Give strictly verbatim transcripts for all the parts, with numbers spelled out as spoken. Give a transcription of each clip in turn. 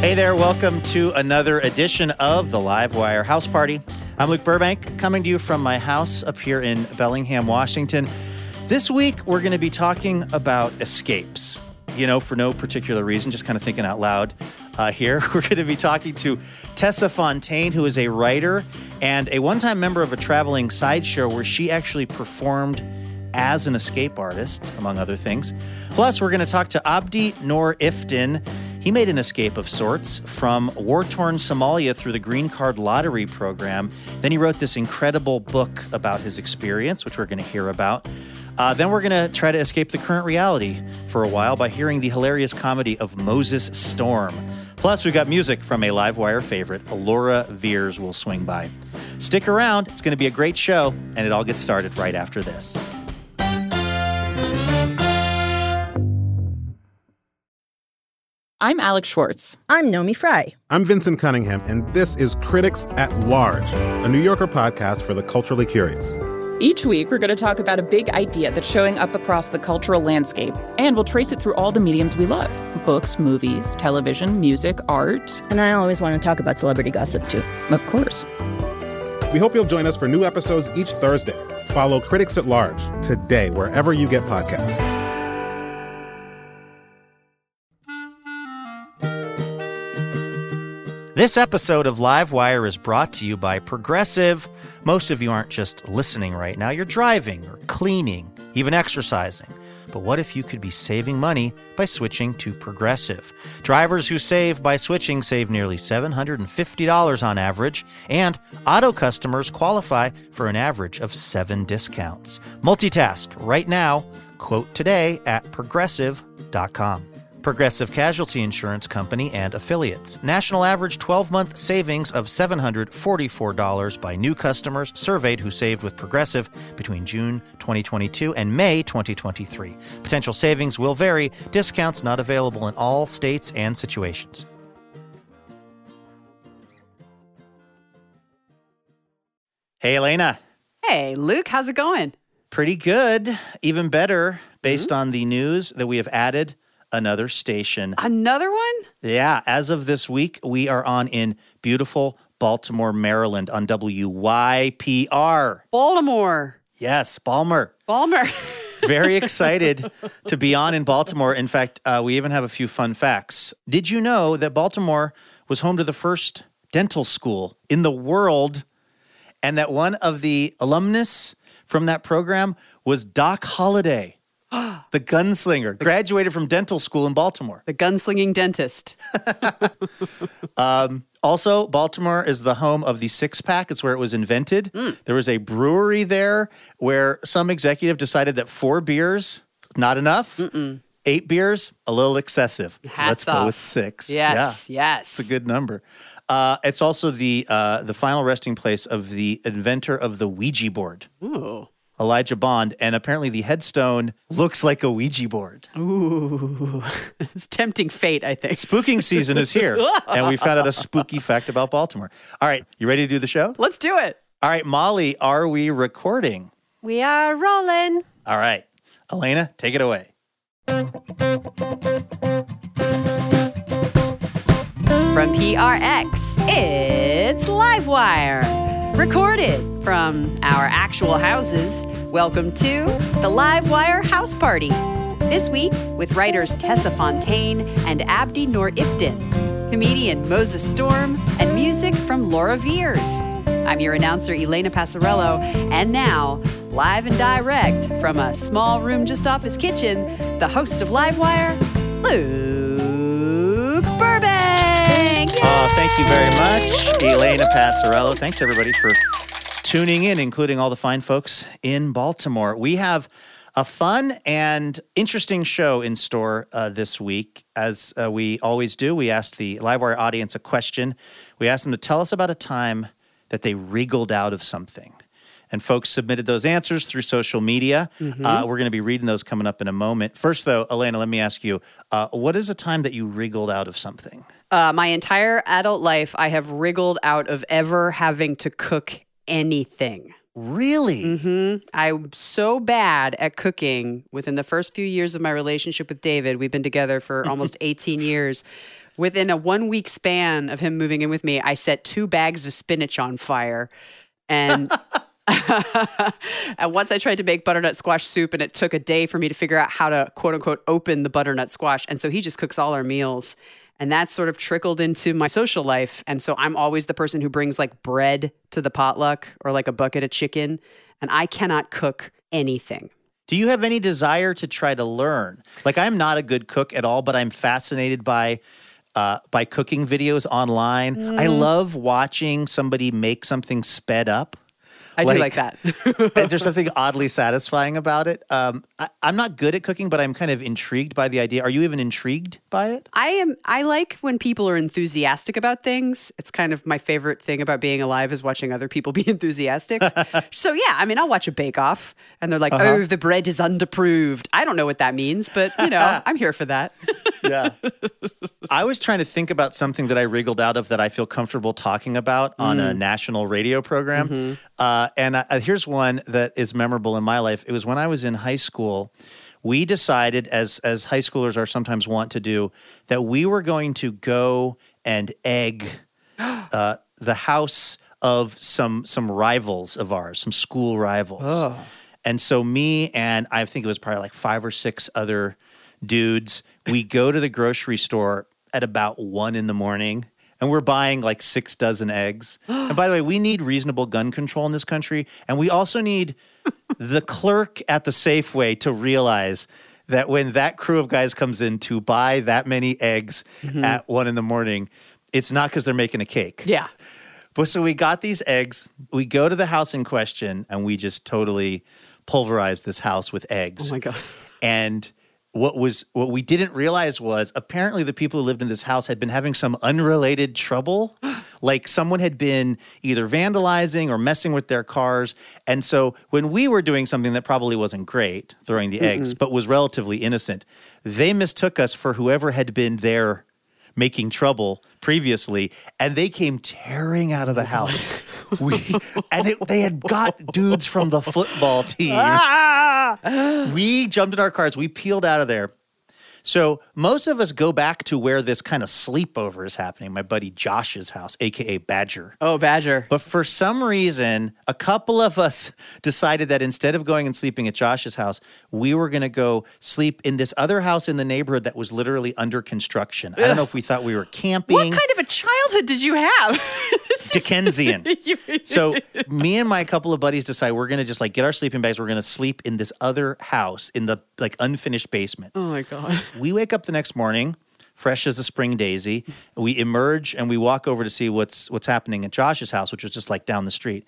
Hey there, welcome to another edition of the Livewire House Party. I'm Luke Burbank, coming to you from my house up here in Bellingham, Washington. This week, we're going to be talking about escapes. You know, for no particular reason, just kind of thinking out loud uh, here. We're going to be talking to Tessa Fontaine, who is a writer and a one-time member of a traveling sideshow where she actually performed as an escape artist, among other things. Plus, we're going to talk to Abdi Noor Iftin. He made an escape of sorts from war-torn Somalia through the Green Card Lottery program. Then he wrote this incredible book about his experience, which we're going to hear about. Uh, then we're going to try to escape the current reality for a while by hearing the hilarious comedy of Moses Storm. Plus, we've got music from a Livewire favorite. Laura Veirs will swing by. Stick around. It's going to be a great show, and it all gets started right after this. I'm Alex Schwartz. I'm Nomi Fry. I'm Vincent Cunningham, and this is Critics at Large, a New Yorker podcast for the culturally curious. Each week, we're going to talk about a big idea that's showing up across the cultural landscape, and we'll trace it through all the mediums we love. Books, movies, television, music, art. And I always want to talk about celebrity gossip, too. Of course. We hope you'll join us for new episodes each Thursday. Follow Critics at Large today, wherever you get podcasts. This episode of Livewire is brought to you by Progressive. Most of you aren't just listening right now. You're driving or cleaning, even exercising. But what if you could be saving money by switching to Progressive? Drivers who save by switching save nearly seven hundred fifty dollars on average, and auto customers qualify for an average of seven discounts. Multitask right now. Quote today at progressive dot com. Progressive Casualty Insurance Company and Affiliates. National average twelve-month savings of seven hundred forty-four dollars by new customers surveyed who saved with Progressive between June twenty twenty-two and May twenty twenty-three. Potential savings will vary. Discounts not available in all states and situations. Hey, Elena. Hey, Luke. How's it going? Pretty good. Even better based mm-hmm. on the news that we have added another station. Another one? Yeah. As of this week, we are on in beautiful Baltimore, Maryland on W Y P R. Baltimore. Yes, Balmer. Balmer. Very excited to be on in Baltimore. In fact, uh, we even have a few fun facts. Did you know that Baltimore was home to the first dental school in the world, and that one of the alumnus from that program was Doc Holliday? The gunslinger, graduated from dental school in Baltimore. The gunslinging dentist. um, also, Baltimore is the home of the six-pack. It's where it was invented. Mm. There was a brewery there where some executive decided that four beers, not enough. Mm-mm. Eight beers, a little excessive. Hats Let's off. go with six. Yes, yeah, yes. It's a good number. Uh, it's also the uh, the final resting place of the inventor of the Ouija board. Ooh. Elijah Bond, and apparently the headstone looks like a Ouija board. Ooh, it's tempting fate, I think. Spooking season is here, and we found out a spooky fact about Baltimore. All right, you ready to do the show? Let's do it. All right, Molly, are we recording? We are rolling. All right, Elena, take it away. From P R X, it's Livewire. Recorded from our actual houses, welcome to the Livewire House Party. This week with writers Tessa Fontaine and Abdi Noor Iftin, comedian Moses Storm, and music from Laura Veirs. I'm your announcer, Elena Passarello, and now, live and direct from a small room just off his kitchen, the host of Livewire, Luke Burbank. Yay! Oh, thank you very much, Elena Passarello. Thanks, everybody, for tuning in, including all the fine folks in Baltimore. We have a fun and interesting show in store uh, this week. As uh, we always do, we ask the Livewire audience a question. We ask them to tell us about a time that they wriggled out of something. And folks submitted those answers through social media. Mm-hmm. Uh, we're going to be reading those coming up in a moment. First, though, Elena, let me ask you, uh, what is a time that you wriggled out of something? Uh, my entire adult life, I have wriggled out of ever having to cook anything. Really? Mm-hmm. I'm so bad at cooking within the first few years of my relationship with David. We've been together for almost eighteen years. Within a one week span of him moving in with me, I set two bags of spinach on fire. And, and once I tried to make butternut squash soup, and it took a day for me to figure out how to, quote unquote, open the butternut squash. And so he just cooks all our meals. And that sort of trickled into my social life. And so I'm always the person who brings like bread to the potluck or like a bucket of chicken. And I cannot cook anything. Do you have any desire to try to learn? Like, I'm not a good cook at all, but I'm fascinated by uh, by cooking videos online. Mm. I love watching somebody make something sped up. I like, do like that. There's something oddly satisfying about it. Um, I, I'm not good at cooking, but I'm kind of intrigued by the idea. Are you even intrigued by it? I am. I like when people are enthusiastic about things. It's kind of my favorite thing about being alive is watching other people be enthusiastic. So yeah, I mean, I'll watch a bake-off and they're like, uh-huh. oh, the bread is underproved. I don't know what that means, but you know, I'm here for that. Yeah. I was trying to think about something that I wriggled out of that I feel comfortable talking about on mm. a national radio program. Mm-hmm. Uh, and uh, here's one that is memorable in my life. It was when I was in high school. We decided, as as high schoolers are sometimes wont to do, that we were going to go and egg uh, the house of some some rivals of ours, some school rivals. Oh. And so me and I think it was probably like five or six other dudes, we go to the grocery store at about one in the morning, and we're buying like six dozen eggs. And by the way, we need reasonable gun control in this country, and we also need the clerk at the Safeway to realize that when that crew of guys comes in to buy that many eggs mm-hmm. at one in the morning, it's not because they're making a cake. Yeah. But so we got these eggs, we go to the house in question, and we just totally pulverized this house with eggs. Oh my God. And What was what we didn't realize was apparently the people who lived in this house had been having some unrelated trouble. Like someone had been either vandalizing or messing with their cars. And so when we were doing something that probably wasn't great, throwing the Mm-mm. eggs, but was relatively innocent, they mistook us for whoever had been there making trouble previously, and they came tearing out of the house. We and it, they had got dudes from the football team. Ah! We jumped in our cars. We peeled out of there. So most of us go back to where this kind of sleepover is happening, my buddy Josh's house, a k a. Badger. Oh, Badger. But for some reason, a couple of us decided that instead of going and sleeping at Josh's house, we were going to go sleep in this other house in the neighborhood that was literally under construction. Ugh. I don't know if we thought we were camping. What kind of a childhood did you have? Dickensian. So me and my couple of buddies decide we're going to just like get our sleeping bags. We're going to sleep in this other house in the like unfinished basement. Oh, my God. We wake up the next morning, fresh as a spring daisy. We emerge and we walk over to see what's what's happening at Josh's house, which was just like down the street.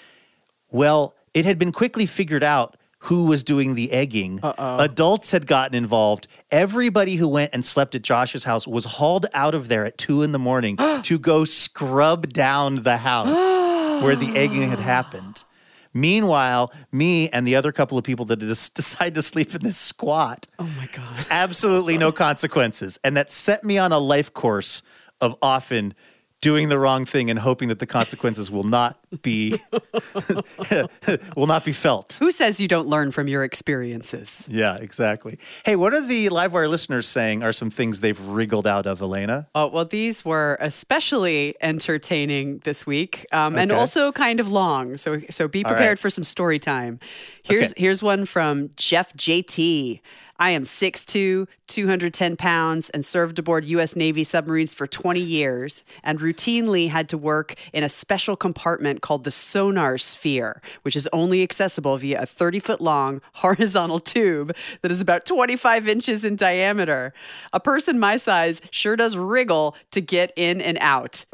Well, it had been quickly figured out who was doing the egging. Uh-oh. Adults had gotten involved. Everybody who went and slept at Josh's house was hauled out of there at two in the morning to go scrub down the house where the egging had happened. Meanwhile, me and the other couple of people that decide to sleep in this squat. Oh, my God. Absolutely no consequences. And that set me on a life course of often doing the wrong thing and hoping that the consequences will not be will not be felt. Who says you don't learn from your experiences? Yeah, exactly. Hey, what are the Livewire listeners saying are some things they've wriggled out of, Elena? Oh, well, these were especially entertaining this week um, okay. and also kind of long. So so be prepared right. for some story time. Here's, okay. here's one from Jeff J T. I am six two, two hundred ten pounds, and served aboard U S Navy submarines for twenty years, and routinely had to work in a special compartment called the sonar sphere, which is only accessible via a thirty-foot-long horizontal tube that is about twenty-five inches in diameter. A person my size sure does wriggle to get in and out.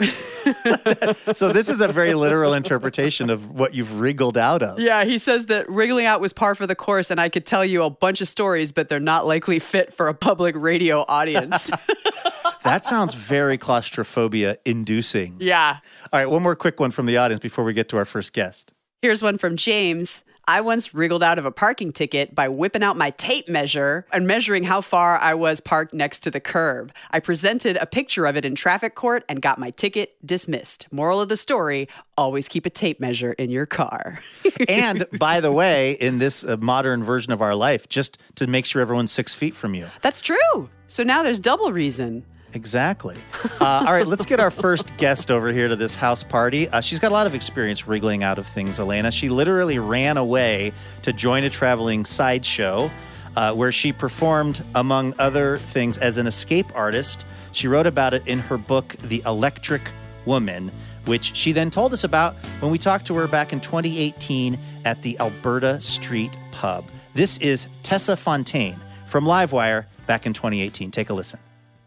So this is a very literal interpretation of what you've wriggled out of. Yeah, he says that wriggling out was par for the course, and I could tell you a bunch of stories, but they're not likely fit for a public radio audience. That sounds very claustrophobia-inducing. Yeah. All right, one more quick one from the audience before we get to our first guest. Here's one from James. I once wriggled out of a parking ticket by whipping out my tape measure and measuring how far I was parked next to the curb. I presented a picture of it in traffic court and got my ticket dismissed. Moral of the story, always keep a tape measure in your car. And by the way, in this uh, modern version of our life, just to make sure everyone's six feet from you. That's true. So now there's double reason. Exactly. Uh, all right, let's get our first guest over here to this house party. Uh, she's got a lot of experience wriggling out of things, Elena. She literally ran away to join a traveling sideshow uh, where she performed, among other things, as an escape artist. She wrote about it in her book, The Electric Woman, which she then told us about when we talked to her back in twenty eighteen at the Alberta Street Pub. This is Tessa Fontaine from Livewire back in twenty eighteen. Take a listen.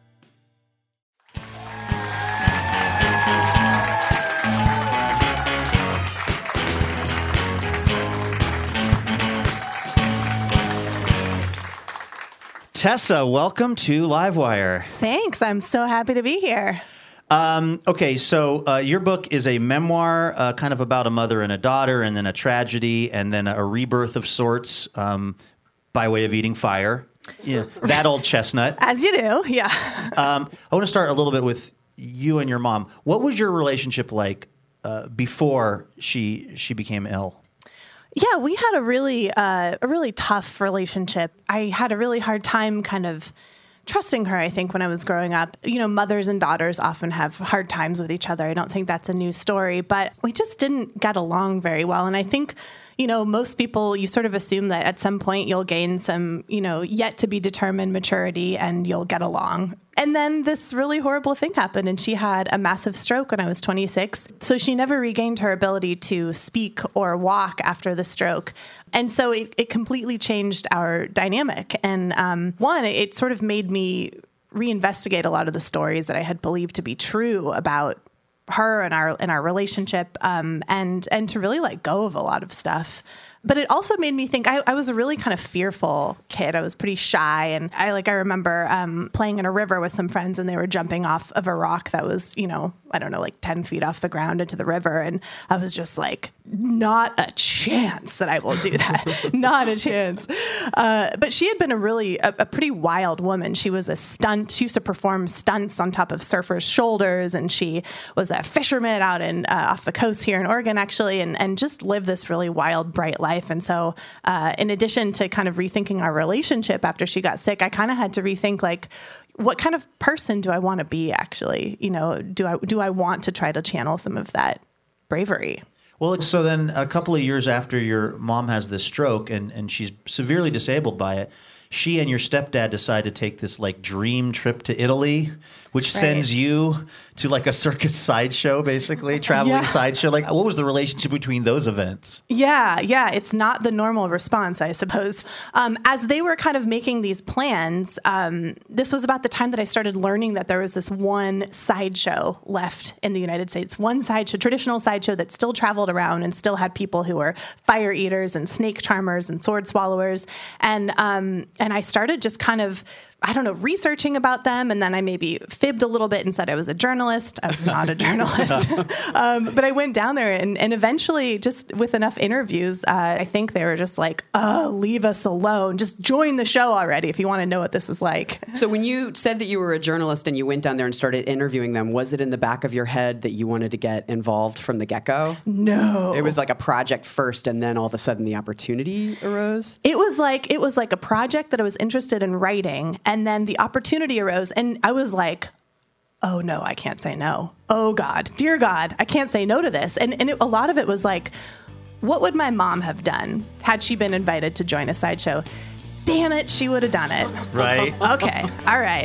Tessa, welcome to Livewire. Thanks. I'm so happy to be here. Um, okay, so uh, your book is a memoir uh, kind of about a mother and a daughter, and then a tragedy, and then a rebirth of sorts um, by way of eating fire. Yeah, that old chestnut. As you do, yeah. um, I want to start a little bit with you and your mom. What was your relationship like uh, before she she became ill? Yeah, we had a really uh, a really tough relationship. I had a really hard time kind of trusting her, I think, when I was growing up. You know, mothers and daughters often have hard times with each other. I don't think that's a new story, but we just didn't get along very well. And I think, you know, most people, you sort of assume that at some point you'll gain some, you know, yet to be determined maturity and you'll get along. And then this really horrible thing happened, and she had a massive stroke when I was twenty-six. So she never regained her ability to speak or walk after the stroke. And so it, it completely changed our dynamic. And um, one, it sort of made me reinvestigate a lot of the stories that I had believed to be true about her and our and our relationship, um, and and to really let go of a lot of stuff. But it also made me think, I, I was a really kind of fearful kid. I was pretty shy. And I like, I remember um, playing in a river with some friends, and they were jumping off of a rock that was, you know, I don't know, like ten feet off the ground into the river. And I was just like, not a chance that I will do that. Not a chance. Uh, but she had been a really, a, a pretty wild woman. She was a stunt. She used to perform stunts on top of surfers' shoulders. And she was a fisherman out in, uh, off the coast here in Oregon, actually, and, and just lived this really wild, bright life. And so uh, in addition to kind of rethinking our relationship after she got sick, I kind of had to rethink, like, what kind of person do I want to be, actually? You know, do I do I want to try to channel some of that bravery? Well, so then a couple of years after your mom has this stroke and, and she's severely disabled by it, she and your stepdad decide to take this like dream trip to Italy, which right. sends you to like a circus sideshow, basically, traveling yeah. sideshow. Like, what was the relationship between those events? Yeah, yeah. It's not the normal response, I suppose. Um, as they were kind of making these plans, um, this was about the time that I started learning that there was this one sideshow left in the United States, one sideshow, traditional sideshow that still traveled around and still had people who were fire eaters and snake charmers and sword swallowers. And, um, and I started just kind of, I don't know, researching about them. And then I maybe fibbed a little bit and said I was a journalist. I was not a journalist. um, but I went down there and, and eventually, just with enough interviews, uh, I think they were just like, oh, leave us alone. Just join the show already if you want to know what this is like. So when you said that you were a journalist and you went down there and started interviewing them, was it in the back of your head that you wanted to get involved from the get-go? No. It was like a project first, and then all of a sudden the opportunity arose? It was like, it was like a project that I was interested in writing. And then the opportunity arose, and I was like, oh no, I can't say no. Oh God, dear God, I can't say no to this. And, and it, a lot of it was like, what would my mom have done had she been invited to join a sideshow? Damn it, she would have done it. Right. Okay, all right.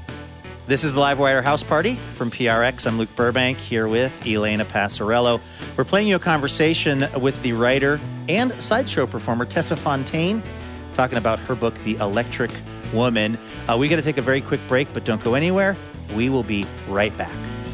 This is the Livewire House Party from P R X. I'm Luke Burbank here with Elena Passarello. We're playing you a conversation with the writer and sideshow performer Tessa Fontaine, talking about her book, The Electric Woman. Uh, we got to take a very quick break, but don't go anywhere. We will be right back.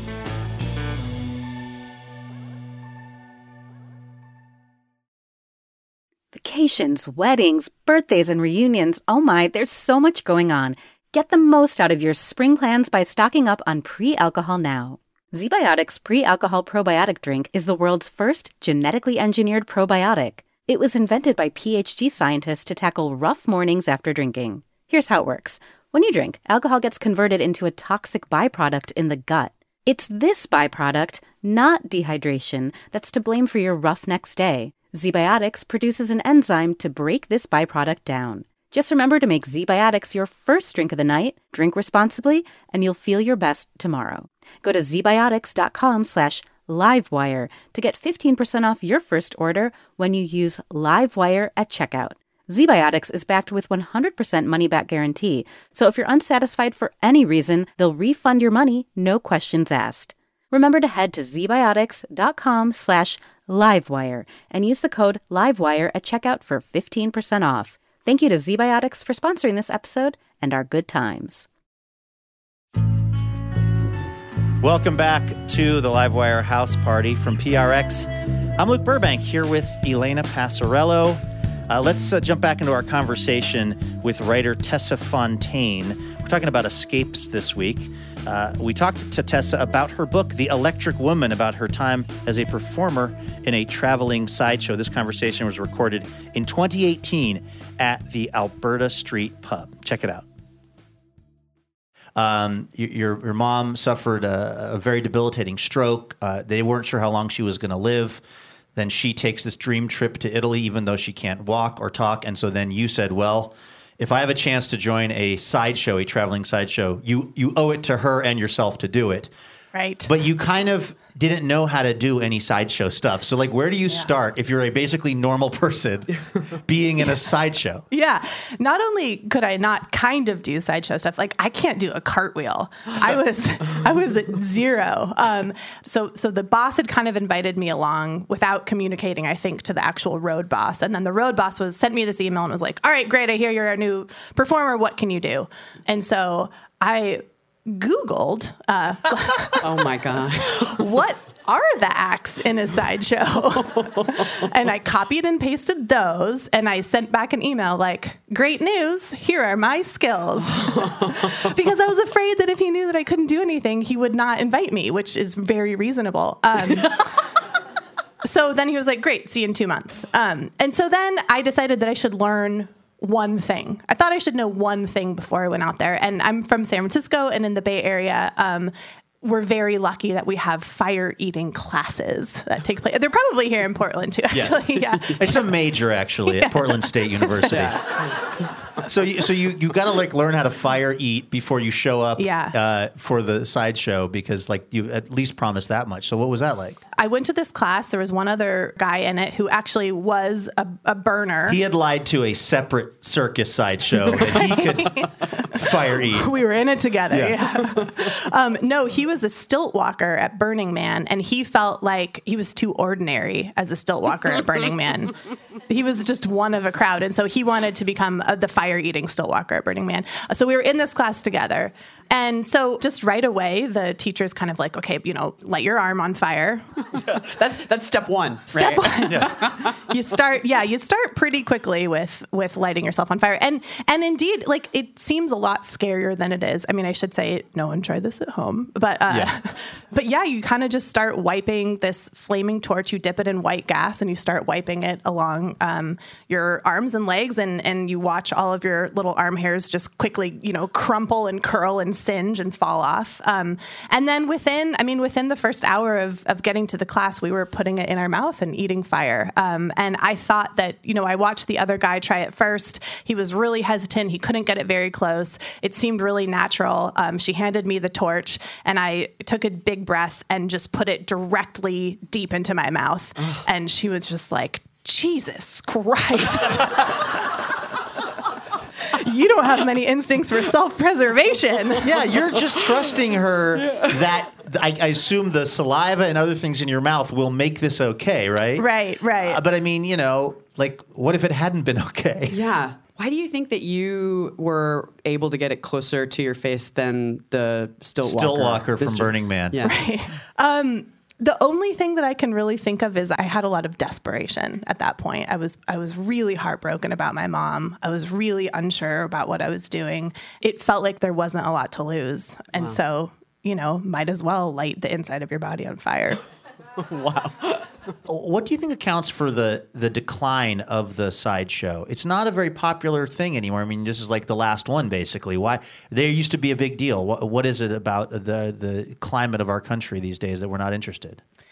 Vacations, weddings, birthdays, and reunions. Oh my, there's so much going on. Get the most out of your spring plans by stocking up on pre-alcohol now. ZBiotics Pre-Alcohol Probiotic Drink is the world's first genetically engineered probiotic. It was invented by PhD scientists to tackle rough mornings after drinking. Here's how it works. When you drink, alcohol gets converted into a toxic byproduct in the gut. It's this byproduct, not dehydration, that's to blame for your rough next day. ZBiotics produces an enzyme to break this byproduct down. Just remember to make ZBiotics your first drink of the night, drink responsibly, and you'll feel your best tomorrow. Go to zbiotics.com slash livewire to get fifteen percent off your first order when you use LiveWire at checkout. ZBiotics is backed with one hundred percent money-back guarantee, so if you're unsatisfied for any reason, they'll refund your money, no questions asked. Remember to head to zbiotics.com slash livewire and use the code livewire at checkout for fifteen percent off. Thank you to ZBiotics for sponsoring this episode and our good times. Welcome back to the Livewire House Party from P R X. I'm Luke Burbank here with Elena Passarello. Uh, let's uh, jump back into our conversation with writer Tessa Fontaine. We're talking about escapes this week. Uh, we talked to Tessa about her book, The Electric Woman, about her time as a performer in a traveling sideshow. This conversation was recorded in twenty eighteen at the Alberta Street Pub. Check it out. Um, your, your mom suffered a, a very debilitating stroke. Uh, they weren't sure how long she was going to live. Then she takes this dream trip to Italy, even though she can't walk or talk. And so then you said, well, if I have a chance to join a sideshow, a traveling sideshow, you, you owe it to her and yourself to do it. Right. But you kind of didn't know how to do any sideshow stuff. So, like, where do you yeah. start if you're a basically normal person being in a sideshow? Yeah. Not only could I not kind of do sideshow stuff, like I can't do a cartwheel. I was I was at zero. Um, so so the boss had kind of invited me along without communicating, I think, to the actual road boss. And then the road boss was sent me this email and was like, all right, great. I hear you're a new performer. What can you do? And so I Googled, uh, oh my God, what are the acts in a sideshow? And I copied and pasted those, and I sent back an email like, great news, here are my skills. Because I was afraid that if he knew that I couldn't do anything, he would not invite me, which is very reasonable. Um, so then he was like, great, see you in two months. Um, and so then I decided that I should learn one thing. I thought I should know one thing before I went out there. And I'm from San Francisco, and in the Bay Area, um, we're very lucky that we have fire eating classes that take place. They're probably here in Portland too, actually. Yes. Yeah. It's a major actually yeah. at Portland State University. Yeah. So you, so you, you got to like learn how to fire eat before you show up yeah. uh, for the sideshow, because like you at least promised that much. So what was that like? I went to this class. There was one other guy in it who actually was a, a burner. He had lied to a separate circus sideshow that he could fire eat. We were in it together. Yeah. yeah. um, no, he was a stilt walker at Burning Man, and he felt like he was too ordinary as a stilt walker at Burning Man. He was just one of a crowd, and so he wanted to become uh, the fire-eating stilt walker at Burning Man. So we were in this class together, and so just right away, the teacher's kind of like, okay, you know, light your arm on fire. that's that's step one. Step right? one. Yeah. You start, yeah, you start pretty quickly with with lighting yourself on fire, and and indeed, like it seems a lot scarier than it is. I mean, I should say, no one try this at home, but uh, yeah. but yeah, you kind of just start wiping this flaming torch. You dip it in white gas, and you start wiping it along um, your arms and legs, and and you watch all of your little arm hairs just quickly, you know, crumple and curl and singe and fall off. Um, and then within, I mean, within the first hour of, of getting to the class, we were putting it in our mouth and eating fire. Um, and I thought that, you know, I watched the other guy try it first. He was really hesitant. He couldn't get it very close. It seemed really natural. Um, she handed me the torch, and I took a big breath and just put it directly deep into my mouth. And she was just like, Jesus Christ. You don't have many instincts for self-preservation. Yeah, you're just trusting her that I, I assume the saliva and other things in your mouth will make this okay, right? Right, right. Uh, but I mean, you know, like, what if it hadn't been okay? Yeah. Why do you think that you were able to get it closer to your face than the stilt walker? Stilt walker from Burning Man. Yeah. Right. Um, The only thing that I can really think of is I had a lot of desperation at that point. I was I was really heartbroken about my mom. I was really unsure about what I was doing. It felt like there wasn't a lot to lose. And wow. so, you know, might as well light the inside of your body on fire. Wow. What do you think accounts for the the decline of the sideshow? It's not a very popular thing anymore. I mean, this is like the last one, basically. Why? There used to be a big deal. What, what is it about the the climate of our country these days that we're not interested?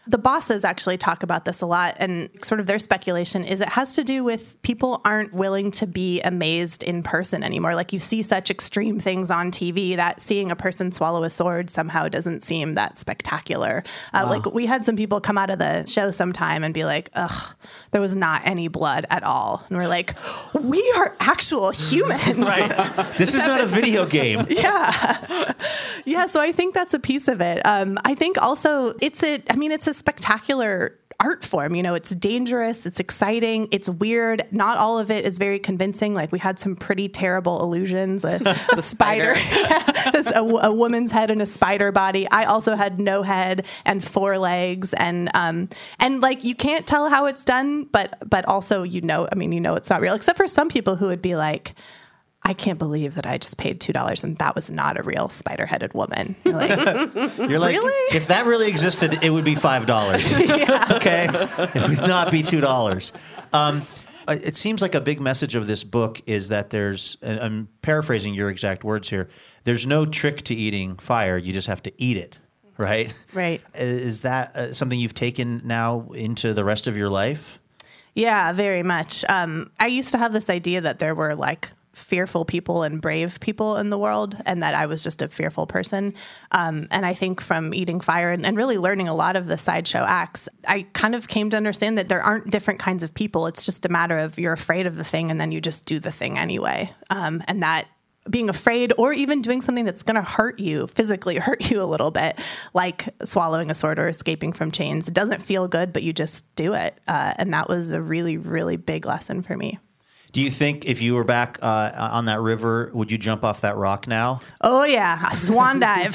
The bosses actually talk about this a lot, and sort of their speculation is it has to do with people aren't willing to be amazed in person anymore. Like you see such extreme things on T V that seeing a person swallow a sword somehow doesn't seem that spectacular. Uh, wow. Like we had some people come out of the show sometime and be like, ugh, there was not any blood at all. And we're like, we are actual humans. Right. This is not a video game. Yeah. Yeah. So I think that's a piece of it. Um, I think also it's a, I mean, it's a spectacular art form. You know, it's dangerous, it's exciting, it's weird. Not all of it is very convincing. Like we had some pretty terrible illusions. A, a spider, spider. a, a woman's head in a spider body. I also had no head and four legs, and um, and like you can't tell how it's done, but but also you know, I mean, you know, it's not real. Except for some people who would be like, I can't believe that I just paid two dollars and that was not a real spider-headed woman. You're like, You're like really? If that really existed, it would be five dollars. Yeah. Okay? It would not be two dollars. Um, it seems like a big message of this book is that there's, and I'm paraphrasing your exact words here, there's no trick to eating fire. You just have to eat it, right? Right. Is that uh, something you've taken now into the rest of your life? Yeah, very much. Um, I used to have this idea that there were like fearful people and brave people in the world, and that I was just a fearful person. Um, and I think from eating fire and, and really learning a lot of the sideshow acts, I kind of came to understand that there aren't different kinds of people. It's just a matter of you're afraid of the thing and then you just do the thing anyway. Um, and that being afraid or even doing something that's going to hurt you, physically hurt you a little bit, like swallowing a sword or escaping from chains, it doesn't feel good, but you just do it. Uh, and that was a really, really big lesson for me. Do you think if you were back uh, on that river, would you jump off that rock now? Oh, yeah. A swan dive.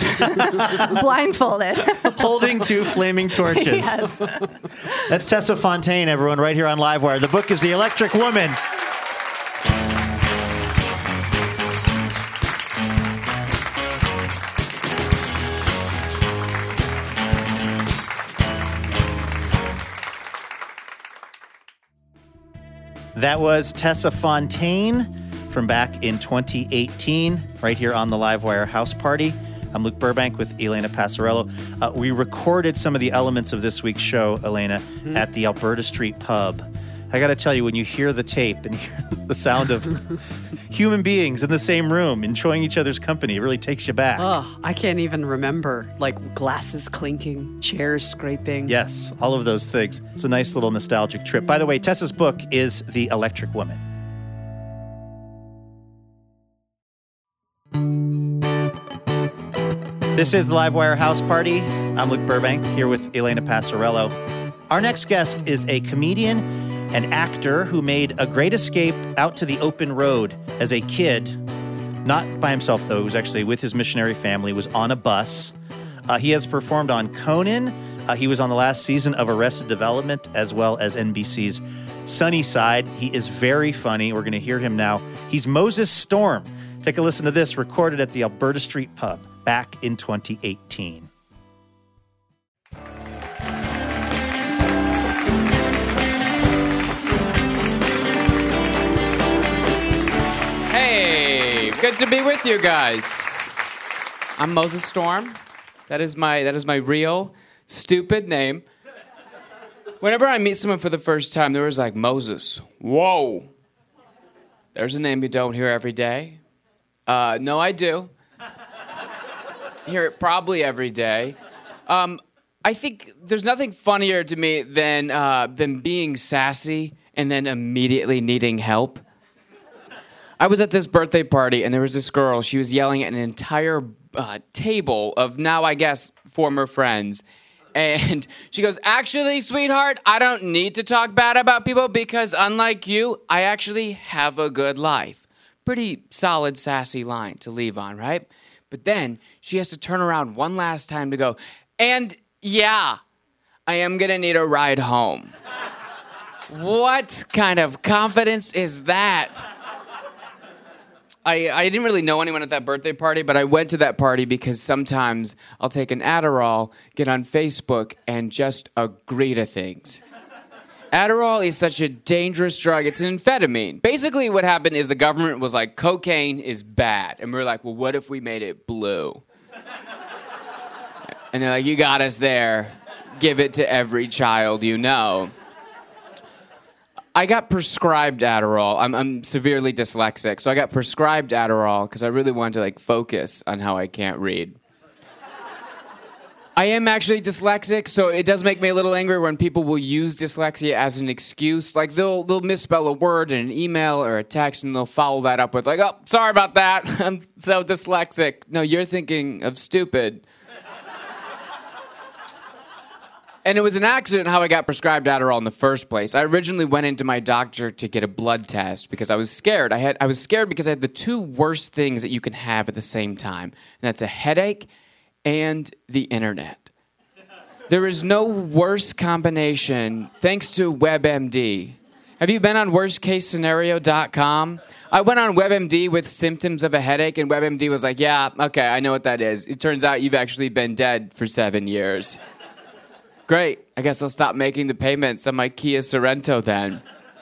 Blindfolded. Holding two flaming torches. Yes. That's Tessa Fontaine, everyone, right here on Livewire. The book is The Electric Woman. That was Tessa Fontaine from back in twenty eighteen, right here on the Livewire House Party. I'm Luke Burbank with Elena Passarello. Uh, we recorded some of the elements of this week's show, Elena, mm-hmm. at the Alberta Street Pub. I got to tell you, when you hear the tape and hear the sound of human beings in the same room enjoying each other's company, it really takes you back. Oh, I can't even remember. Like glasses clinking, chairs scraping. Yes, all of those things. It's a nice little nostalgic trip. By the way, Tessa's book is The Electric Woman. This is the Livewire House Party. I'm Luke Burbank, here with Elena Passarello. Our next guest is a comedian, an actor who made a great escape out to the open road as a kid. Not by himself, though. He was actually with his missionary family, was on a bus. Uh, he has performed on Conan. Uh, he was on the last season of Arrested Development, as well as N B C's Sunny Side. He is very funny. We're going to hear him now. He's Moses Storm. Take a listen to this, recorded at the Alberta Street Pub back in twenty eighteen. Hey, good to be with you guys. I'm Moses Storm. That is my that is my real stupid name. Whenever I meet someone for the first time, they're always like, Moses. Whoa. There's a name you don't hear every day. Uh, no, I do. Hear it probably every day. Um, I think there's nothing funnier to me than uh, than being sassy and then immediately needing help. I was at this birthday party, and there was this girl. She was yelling at an entire uh, table of now, I guess, former friends. And she goes, actually, sweetheart, I don't need to talk bad about people because unlike you, I actually have a good life. Pretty solid, sassy line to leave on, right? But then she has to turn around one last time to go, and yeah, I am going to need a ride home. What kind of confidence is that? I, I didn't really know anyone at that birthday party, but I went to that party because sometimes I'll take an Adderall, get on Facebook, and just agree to things. Adderall is such a dangerous drug. It's an amphetamine. Basically, what happened is the government was like, cocaine is bad. And we were like, well, what if we made it blue? And they're like, you got us there. give it to every child you know. I got prescribed Adderall. I'm, I'm severely dyslexic, so I got prescribed Adderall because I really wanted to like focus on how I can't read. I am actually dyslexic, so it does make me a little angry when people will use dyslexia as an excuse. Like they'll they'll misspell a word in an email or a text, and they'll follow that up with like, "Oh, sorry about that. I'm so dyslexic." No, you're thinking of stupid. And it was an accident how I got prescribed Adderall in the first place. I originally went into my doctor to get a blood test because I was scared. I had I was scared because I had the two worst things that you can have at the same time. And that's a headache and the internet. There is no worse combination thanks to WebMD. Have you been on worst case scenario dot com? I went on WebMD with symptoms of a headache, and WebMD was like, yeah, okay, I know what that is. It turns out you've actually been dead for seven years. Great. I guess I'll stop making the payments on my Kia Sorento then.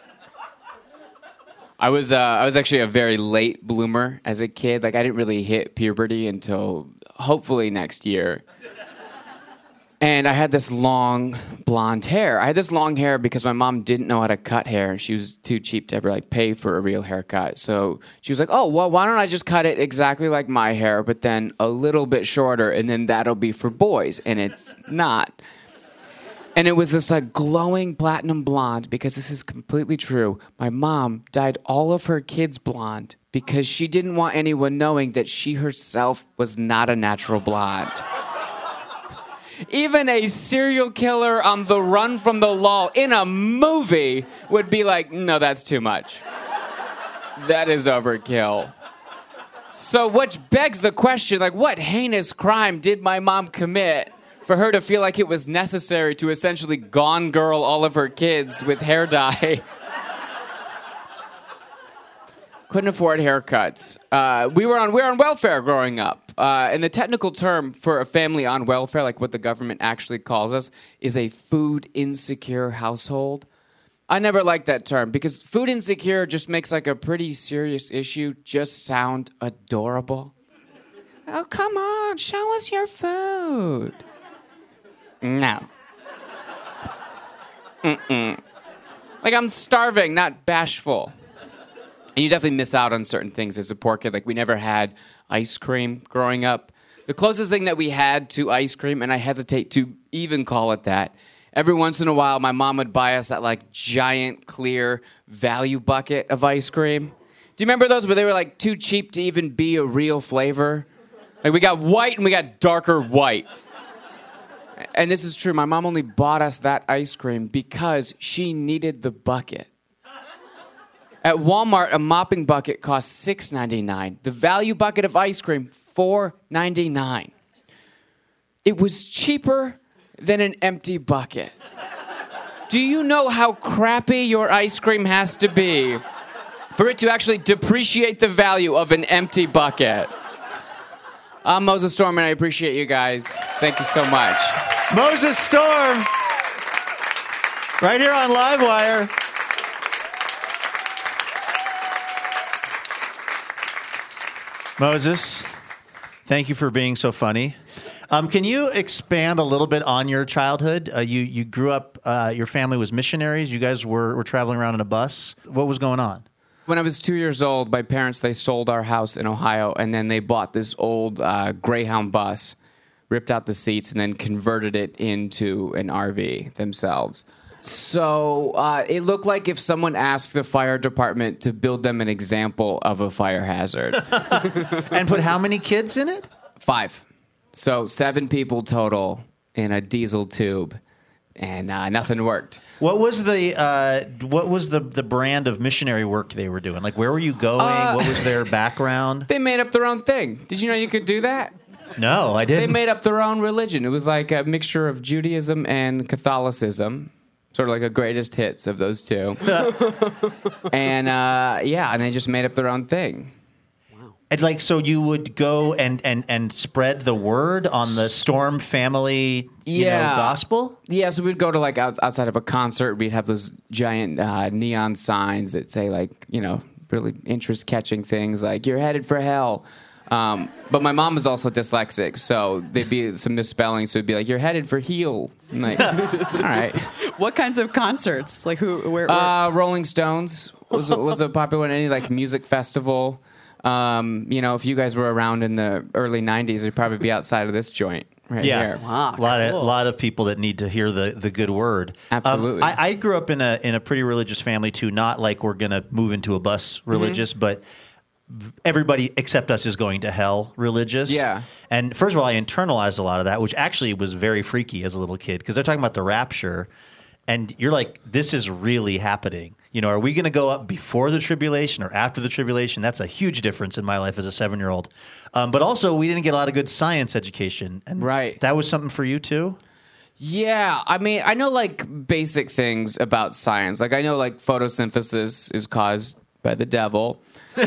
I was uh, I was actually a very late bloomer as a kid. Like I didn't really hit puberty until hopefully next year. And I had this long blonde hair. I had this long hair because my mom didn't know how to cut hair. She was too cheap to ever like pay for a real haircut. So she was like, "Oh, well, why don't I just cut it exactly like my hair, but then a little bit shorter, and then that'll be for boys." And it's not. And it was this like glowing platinum blonde, because this is completely true. My mom dyed all of her kids blonde because she didn't want anyone knowing that she herself was not a natural blonde. Even a serial killer on the run from the law in a movie would be like, no, that's too much. That is overkill. So which begs the question, like, what heinous crime did my mom commit for her to feel like it was necessary to essentially Gone Girl all of her kids with hair dye? Couldn't afford haircuts. Uh, we were on we were on welfare growing up. Uh, and the technical term for a family on welfare, like what the government actually calls us, is a food insecure household. I never liked that term because food insecure just makes like a pretty serious issue just sound adorable. Oh, come on, show us your food. No. Mm-mm. Like, I'm starving, not bashful. And you definitely miss out on certain things as a poor kid. Like, we never had ice cream growing up. The closest thing that we had to ice cream, and I hesitate to even call it that, every once in a while, my mom would buy us that, like, giant, clear value bucket of ice cream. Do you remember those where they were, like, too cheap to even be a real flavor? Like, we got white and we got darker white. And this is true. My mom only bought us that ice cream because she needed the bucket. At Walmart, a mopping bucket cost six ninety-nine. The value bucket of ice cream, four ninety-nine. It was cheaper than an empty bucket. Do you know how crappy your ice cream has to be for it to actually depreciate the value of an empty bucket? I'm Moses Storm, and I appreciate you guys. Thank you so much. Moses Storm, right here on Livewire. Moses, thank you for being so funny. Um, can you expand a little bit on your childhood? Uh, you you grew up, uh, your family was missionaries. You guys were, were traveling around in a bus. What was going on? When I was two years old, my parents, they sold our house in Ohio, and then they bought this old uh, Greyhound bus, ripped out the seats, and then converted it into an R V themselves. So uh, it looked like if someone asked the fire department to build them an example of a fire hazard. And put how many kids in it? Five. So seven people total in a diesel tube, and uh, nothing worked. What was the uh, what was the, the brand of missionary work they were doing? Like, where were you going? Uh, what was their background? They made up their own thing. Did you know you could do that? No, I didn't. They made up their own religion. It was like a mixture of Judaism and Catholicism. Sort of like a greatest hits of those two. And, uh, yeah, and they just made up their own thing. Wow. And, like, so you would go and, and, and spread the word on the Storm family, you yeah. know, gospel? Yeah, so we'd go to, like, out, outside of a concert. We'd have those giant uh, neon signs that say, like, you know, really interest-catching things like, you're headed for hell. Um, but my mom was also dyslexic, so there'd be some misspellings. So it'd be like, "You're headed for heel." I'm like, all right. What kinds of concerts? Like who? Where? where? Uh, Rolling Stones was was a popular one. Any like music festival. Um, you know, if you guys were around in the early nineties, you'd probably be outside of this joint right yeah. here. Wow, a lot cool. of lot of people that need to hear the, the good word. Absolutely. Um, I, I grew up in a in a pretty religious family too. Not like we're gonna move into a bus religious, mm-hmm. but everybody except us is going to hell religious. Yeah. And first of all, I internalized a lot of that, which actually was very freaky as a little kid because they're talking about the rapture, and you're like, this is really happening. You know, are we going to go up before the tribulation or after the tribulation? That's a huge difference in my life as a seven-year-old. Um, but also, we didn't get a lot of good science education. And right. that was something for you, too? Yeah. I mean, I know, like, basic things about science. Like, I know, like, photosynthesis is caused by the devil.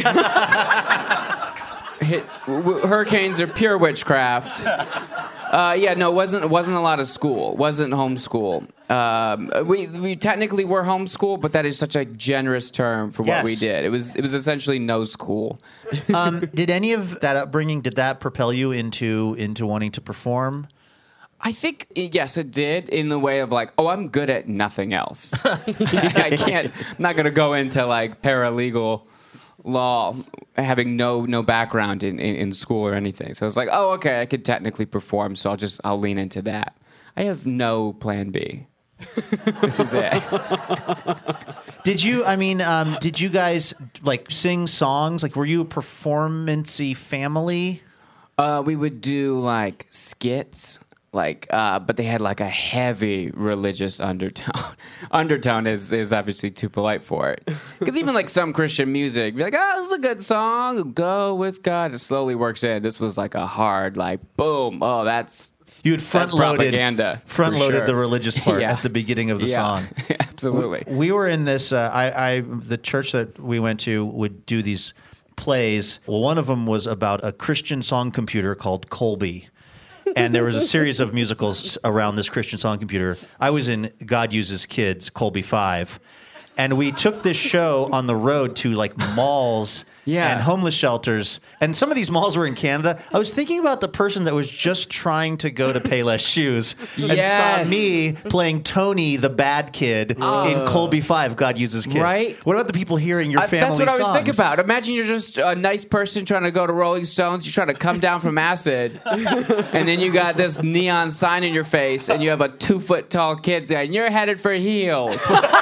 Hit, w- hurricanes are pure witchcraft. Uh, yeah, no, it wasn't. It wasn't a lot of school. Wasn't homeschool. Um, we we technically were homeschool, but that is such a generous term for what yes. we did. It was it was essentially no school. um, did any of that upbringing did that propel you into into wanting to perform? I think, yes, it did, in the way of like, oh, I'm good at nothing else. I can't, I'm not going to go into like paralegal law having no no background in, in, in school or anything. So I was like, oh, okay, I could technically perform, so I'll just, I'll lean into that. I have no plan B. This is it. Did you, I mean, um, did you guys like sing songs? Like, were you a performance-y family? Uh, we would do like skits. Like, uh, but they had like a heavy religious undertone. Undertone is, is obviously too polite for it. Because even like some Christian music, be like, oh, this is a good song. Go with God. It slowly works in. This was like a hard, like, boom. Oh, that's you had front loaded propaganda. Front loaded sure. the religious part yeah. at the beginning of the yeah. song. Absolutely. We, we were in this. Uh, I, I the church that we went to would do these plays. Well, one of them was about a Christian song computer called Colby. And there was a series of musicals around this Christian song computer. I was in God Uses Kids, Colby Five. And we took this show on the road to like malls yeah. and homeless shelters. And some of these malls were in Canada. I was thinking about the person that was just trying to go to Payless Shoes and yes. saw me playing Tony, the bad kid, oh. in Colby Five, God Uses Kids. Right? What about the people hearing your I, family That's what songs? I was thinking about. Imagine you're just a nice person trying to go to Rolling Stones. You're trying to come down from acid. And then you got this neon sign in your face, and you have a two-foot-tall kid saying, you're headed for heel.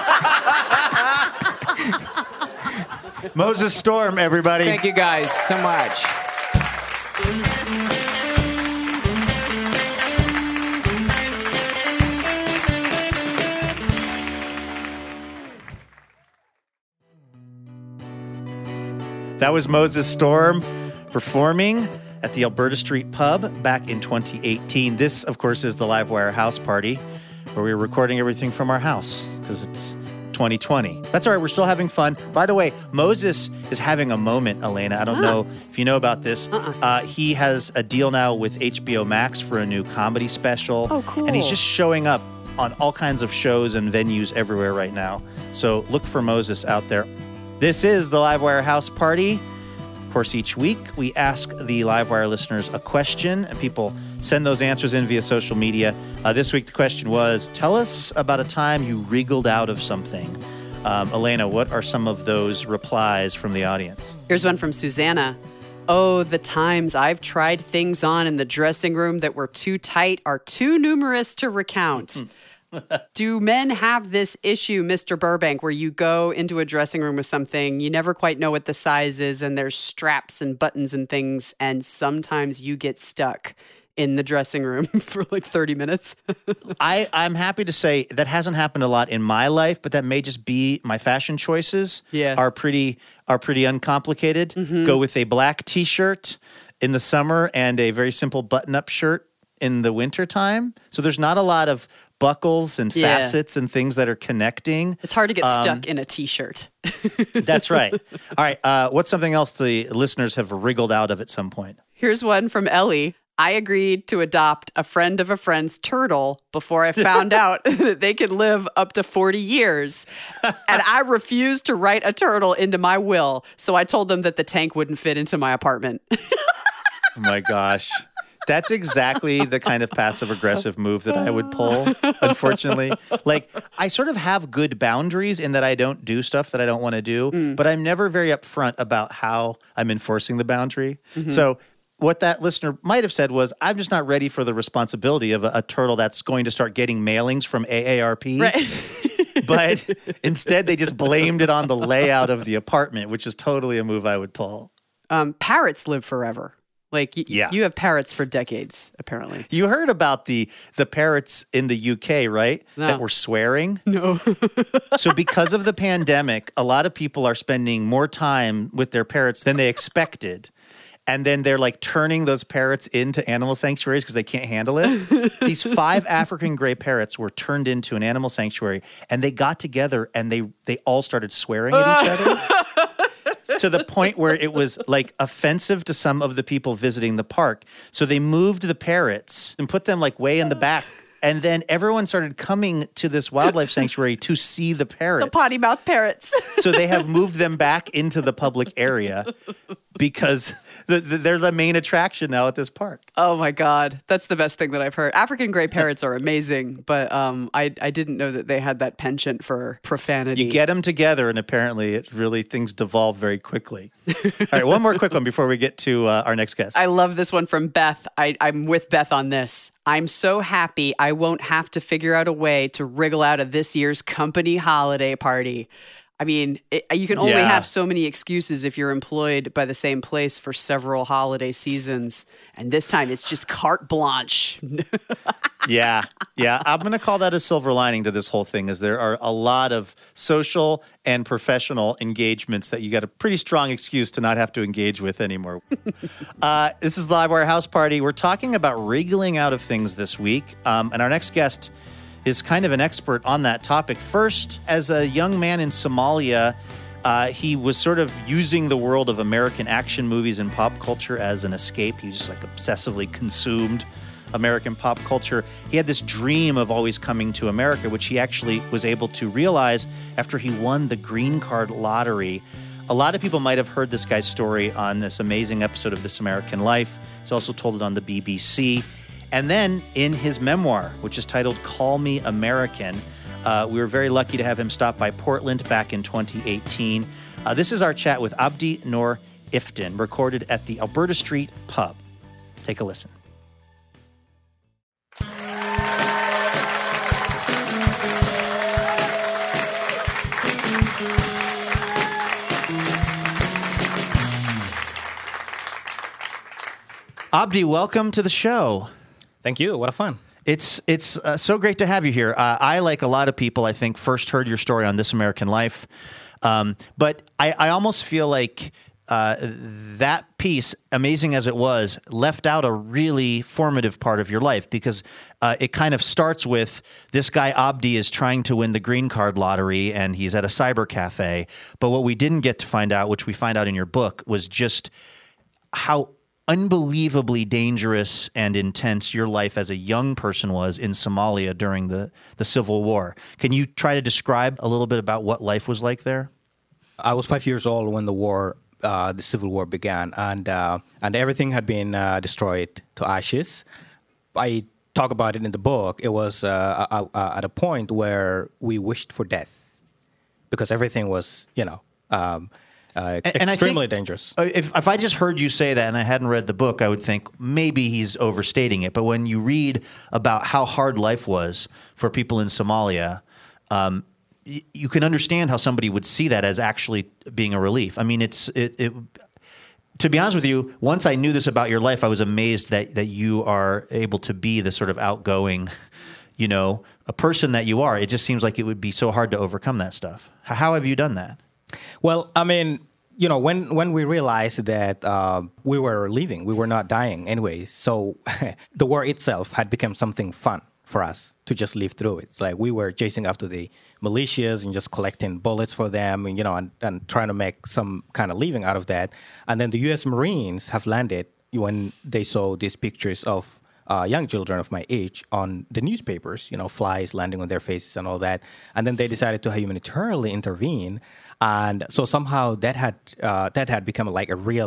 Moses Storm, everybody. Thank you guys so much. That was Moses Storm performing at the Alberta Street Pub back in twenty eighteen. This, of course, is the Livewire House Party, where we're recording everything from our house because it's twenty twenty. That's all right. We're still having fun. By the way, Moses is having a moment, Elena. I don't huh. know if you know about this. Uh-uh. Uh, he has a deal now with H B O Max for a new comedy special. Oh, cool. And he's just showing up on all kinds of shows and venues everywhere right now. So look for Moses out there. This is the Livewire House Party. Of course, each week we ask the Livewire listeners a question, and people send those answers in via social media. Uh, this week the question was, tell us about a time you wriggled out of something. Um, Elena, what are some of those replies from the audience? Here's one from Susanna. Oh, the times I've tried things on in the dressing room that were too tight are too numerous to recount. Do men have this issue, Mister Burbank, where you go into a dressing room with something, you never quite know what the size is, and there's straps and buttons and things, and sometimes you get stuck in the dressing room for like thirty minutes? I, I'm happy to say that hasn't happened a lot in my life, but that may just be my fashion choices yeah. are pretty are pretty uncomplicated. Mm-hmm. Go with a black T-shirt in the summer and a very simple button-up shirt in the wintertime. So there's not a lot of buckles and yeah. facets and things that are connecting. It's hard to get um, stuck in a T-shirt. That's right. All right. Uh, what's something else the listeners have wriggled out of at some point? Here's one from Ellie. I agreed to adopt a friend of a friend's turtle before I found out that they could live up to forty years. And I refused to write a turtle into my will. So I told them that the tank wouldn't fit into my apartment. Oh my gosh. That's exactly the kind of passive-aggressive move that I would pull, unfortunately. Like, I sort of have good boundaries in that I don't do stuff that I don't want to do, mm. but I'm never very upfront about how I'm enforcing the boundary. Mm-hmm. So what that listener might have said was, I'm just not ready for the responsibility of a, a turtle that's going to start getting mailings from A A R P. Right. But instead, they just blamed it on the layout of the apartment, which is totally a move I would pull. Um, parrots live forever. Like, y- yeah. you have parrots for decades, apparently. You heard about the the parrots in the U K, right? No. That were swearing? No. So because of the pandemic, a lot of people are spending more time with their parrots than they expected. And then they're like turning those parrots into animal sanctuaries because they can't handle it. These five African gray parrots were turned into an animal sanctuary, and they got together and they they all started swearing at each other. To the point where it was like offensive to some of the people visiting the park. So they moved the parrots and put them like way in the back. And then everyone started coming to this wildlife sanctuary to see the parrots. The potty mouth parrots. So they have moved them back into the public area because the, the, they're the main attraction now at this park. Oh my God. That's the best thing that I've heard. African gray parrots are amazing, but um, I, I didn't know that they had that penchant for profanity. You get them together and apparently it really, things devolve very quickly. All right, one more quick one before we get to uh, our next guest. I love this one from Beth. I, I'm with Beth on this. I'm so happy I won't have to figure out a way to wriggle out of this year's company holiday party. I mean, it, you can only yeah. have so many excuses if you're employed by the same place for several holiday seasons. And this time it's just carte blanche. yeah. Yeah. I'm going to call that a silver lining to this whole thing, is there are a lot of social and professional engagements that you got a pretty strong excuse to not have to engage with anymore. uh, this is Livewire House Party. We're talking about wriggling out of things this week. Um, and our next guest is kind of an expert on that topic. First, as a young man in Somalia, uh, he was sort of using the world of American action movies and pop culture as an escape. He just like obsessively consumed American pop culture. He had this dream of always coming to America, which he actually was able to realize after he won the green card lottery. A lot of people might have heard this guy's story on this amazing episode of This American Life. He's also told it on the B B C. And then in his memoir, which is titled Call Me American, uh, we were very lucky to have him stop by Portland back in twenty eighteen. Uh, this is our chat with Abdi Noor Iftin, recorded at the Alberta Street Pub. Take a listen. Abdi, welcome to the show. Thank you. What a fun. It's it's uh, so great to have you here. Uh, I, like a lot of people, I think, first heard your story on This American Life. Um, but I, I almost feel like uh, that piece, amazing as it was, left out a really formative part of your life, because uh, it kind of starts with this guy, Abdi, is trying to win the green card lottery, and he's at a cyber cafe. But what we didn't get to find out, which we find out in your book, was just how unbelievably dangerous and intense your life as a young person was in Somalia during the, the Civil War. Can you try to describe a little bit about what life was like there? I was five years old when the war, uh, the Civil War began, and uh, and everything had been uh, destroyed to ashes. I talk about it in the book. It was uh, uh, uh, at a point where we wished for death because everything was, you know, um, Uh, and, and extremely I think, dangerous. If, if I just heard you say that and I hadn't read the book, I would think maybe he's overstating it. But when you read about how hard life was for people in Somalia, um, y- you can understand how somebody would see that as actually being a relief. I mean, it's it, it. To be honest with you, once I knew this about your life, I was amazed that that you are able to be the sort of outgoing, you know, a person that you are. It just seems like it would be so hard to overcome that stuff. How have you done that? Well, I mean, you know, when, when we realized that uh, we were leaving, we were not dying anyways. So the war itself had become something fun for us to just live through it. It's like we were chasing after the militias and just collecting bullets for them, and, you know, and, and trying to make some kind of living out of that. And then the U S Marines have landed when they saw these pictures of Uh, young children of my age on the newspapers, you know, flies landing on their faces and all that. And then they decided to humanitarily intervene. And so somehow that had uh, that had become like a real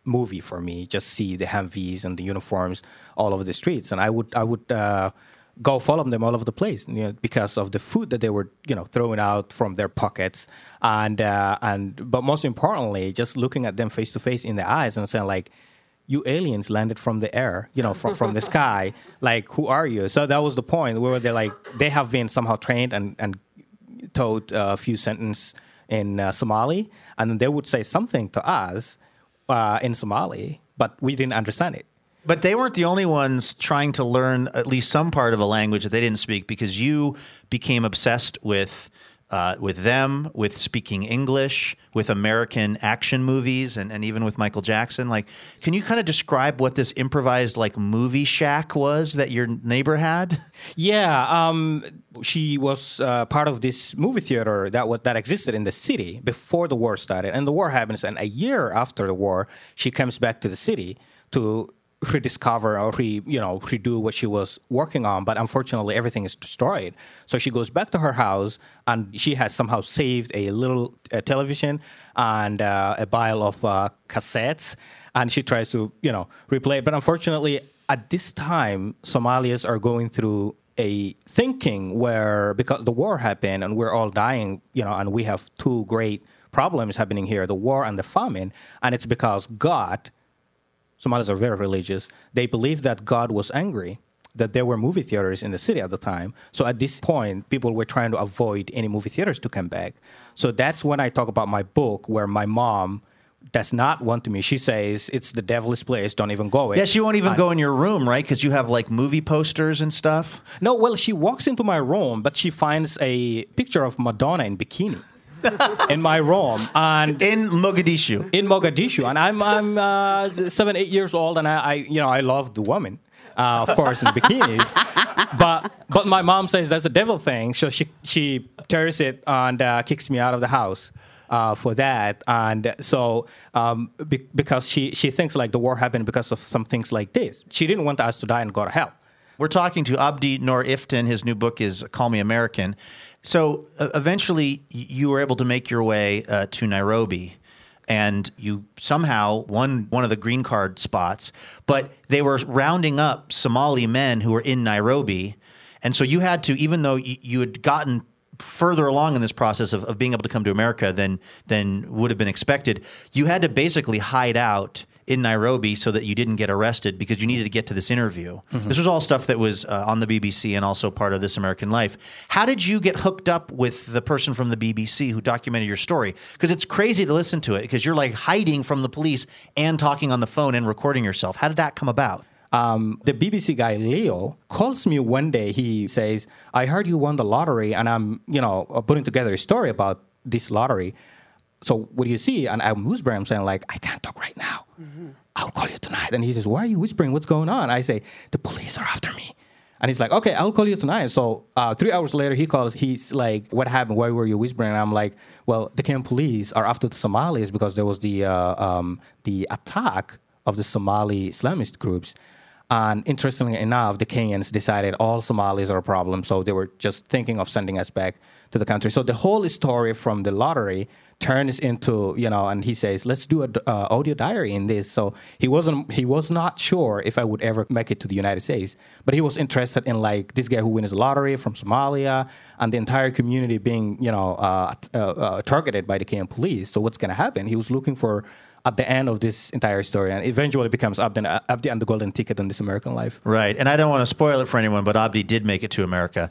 movie for me. Just see the Humvees and the uniforms all over the streets, and I would I would uh, go follow them all over the place, you know, because of the food that they were, you know, throwing out from their pockets, and uh, and but most importantly, just looking at them face to face in the eyes and saying like, you aliens landed from the air, you know, from, from the sky. Like, who are you? So that was the point where they're like, they have been somehow trained and, and taught uh, a few sentences in uh, Somali, and then they would say something to us uh, in Somali, but we didn't understand it. But they weren't the only ones trying to learn at least some part of a language that they didn't speak, because you became obsessed with Uh, with them, with speaking English, with American action movies, and, and even with Michael Jackson. Like, can you kind of describe what this improvised like movie shack was that your neighbor had? Yeah, um, she was uh, part of this movie theater that was that existed in the city before the war started, and the war happens. And a year after the war, she comes back to the city to rediscover or re, you know, redo what she was working on, but unfortunately everything is destroyed. So she goes back to her house, and she has somehow saved a little uh, television and uh, a pile of uh, cassettes, and she tries to, you know, replay it. But unfortunately, at this time, Somalis are going through a thinking where, because the war happened and we're all dying, you know, and we have two great problems happening here, the war and the famine, and it's because God, Somalis are very religious. They believe that God was angry, that there were movie theaters in the city at the time. So at this point, people were trying to avoid any movie theaters to come back. So that's when I talk about my book, where my mom does not want me. She says, it's the devil's place, don't even go in. Yeah, she won't even and, go in your room, right? Because you have like movie posters and stuff. No, well, she walks into my room, but she finds a picture of Madonna in bikini. in my room, and in Mogadishu, in Mogadishu, and I'm I'm uh, seven, eight years old, and I, I you know I love the woman, uh, of course, in bikinis, but but my mom says that's a devil thing, so she she tears it and uh, kicks me out of the house uh, for that, and so um, be, because she she thinks like the war happened because of some things like this. She didn't want us to die and go to hell. We're talking to Abdi Nur Iftin. His new book is Call Me American. So uh, eventually you were able to make your way uh, to Nairobi, and you somehow won one of the green card spots, but they were rounding up Somali men who were in Nairobi. And so you had to, even though you, you had gotten further along in this process of, of being able to come to America than, than would have been expected, you had to basically hide out in Nairobi so that you didn't get arrested because you needed to get to this interview. Mm-hmm. This was all stuff that was uh, on the B B C and also part of This American Life. How did you get hooked up with the person from the B B C who documented your story? Because it's crazy to listen to it, because you're like hiding from the police and talking on the phone and recording yourself. How did that come about? Um, the B B C guy, Leo, calls me one day. He says, I heard you won the lottery, and I'm, you know, putting together a story about this lottery. So what do you see? And I'm whispering, I'm saying like, I can't talk right now. Mm-hmm. I'll call you tonight. And he says, why are you whispering? What's going on? I say, the police are after me. And he's like, okay, I'll call you tonight. So uh, three hours later, he calls. He's like, what happened? Why were you whispering? And I'm like, well, the Kenyan police are after the Somalis because there was the uh, um, the attack of the Somali Islamist groups. And interestingly enough, the Kenyans decided all Somalis are a problem. So they were just thinking of sending us back to the country. So the whole story from the lottery turns into, you know, and he says, let's do an uh, audio diary in this. So he wasn't, he was not sure if I would ever make it to the United States, but he was interested in like this guy who wins the lottery from Somalia and the entire community being, you know, uh, uh, uh, targeted by the Kenyan police. So what's going to happen? He was looking for at the end of this entire story, and eventually becomes Abdi, Abdi and the Golden Ticket on This American Life. Right, and I don't want to spoil it for anyone, but Abdi did make it to America.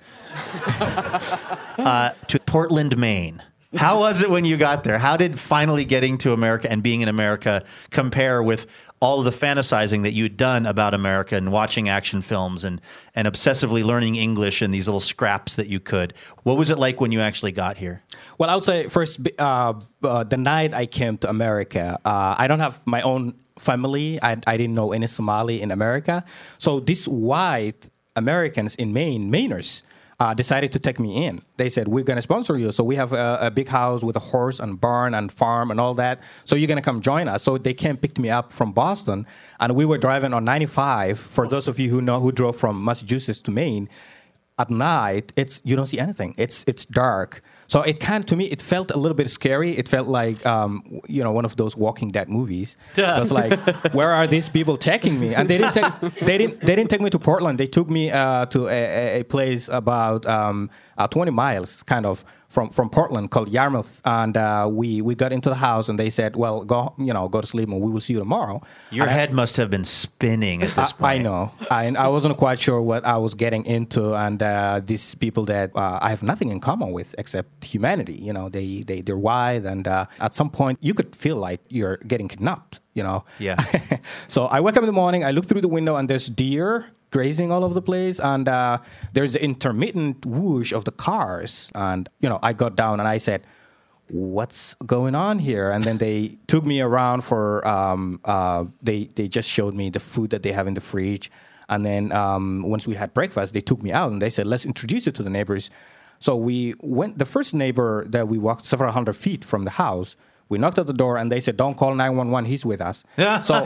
uh, to Portland, Maine. How was it when you got there? How did finally getting to America and being in America compare with all of the fantasizing that you'd done about America and watching action films and, and obsessively learning English and these little scraps that you could? What was it like when you actually got here? Well, I would say first, uh, uh, the night I came to America, uh, I don't have my own family. I, I didn't know any Somali in America. So these white Americans in Maine, Mainers, Uh, decided to take me in. They said, we're going to sponsor you. So we have a, a big house with a horse and barn and farm and all that. So you're going to come join us. So they came pick me up from Boston. And we were driving on ninety-five. For those of you who know who drove from Massachusetts to Maine, at night, it's you don't see anything. It's it's dark. So it can to me, it felt a little bit scary. It felt like um, you know one of those Walking Dead movies. It was like, where are these people taking me? And they didn't take they didn't they didn't take me to Portland. They took me uh, to a, a place about um, uh, twenty miles, kind of. From, from Portland called Yarmouth, and uh, we we got into the house, and they said, "Well, go you know go to sleep, and we will see you tomorrow." Your and head I, must have been spinning at this I, point. I know, I, I wasn't quite sure what I was getting into, and uh, these people that uh, I have nothing in common with except humanity. You know, they they they're white, and uh, at some point you could feel like you're getting kidnapped. You know, yeah. So I wake up in the morning, I look through the window, and there's deer grazing all over the place, and uh, there's the intermittent whoosh of the cars, and you know I got down and I said, what's going on here? And then they took me around for um, uh, they they just showed me the food that they have in the fridge, and then um, once we had breakfast, they took me out and they said, let's introduce you to the neighbors. So we went, the first neighbor that we walked several hundred feet from the house, we knocked at the door, and they said, don't call nine one one, he's with us. So,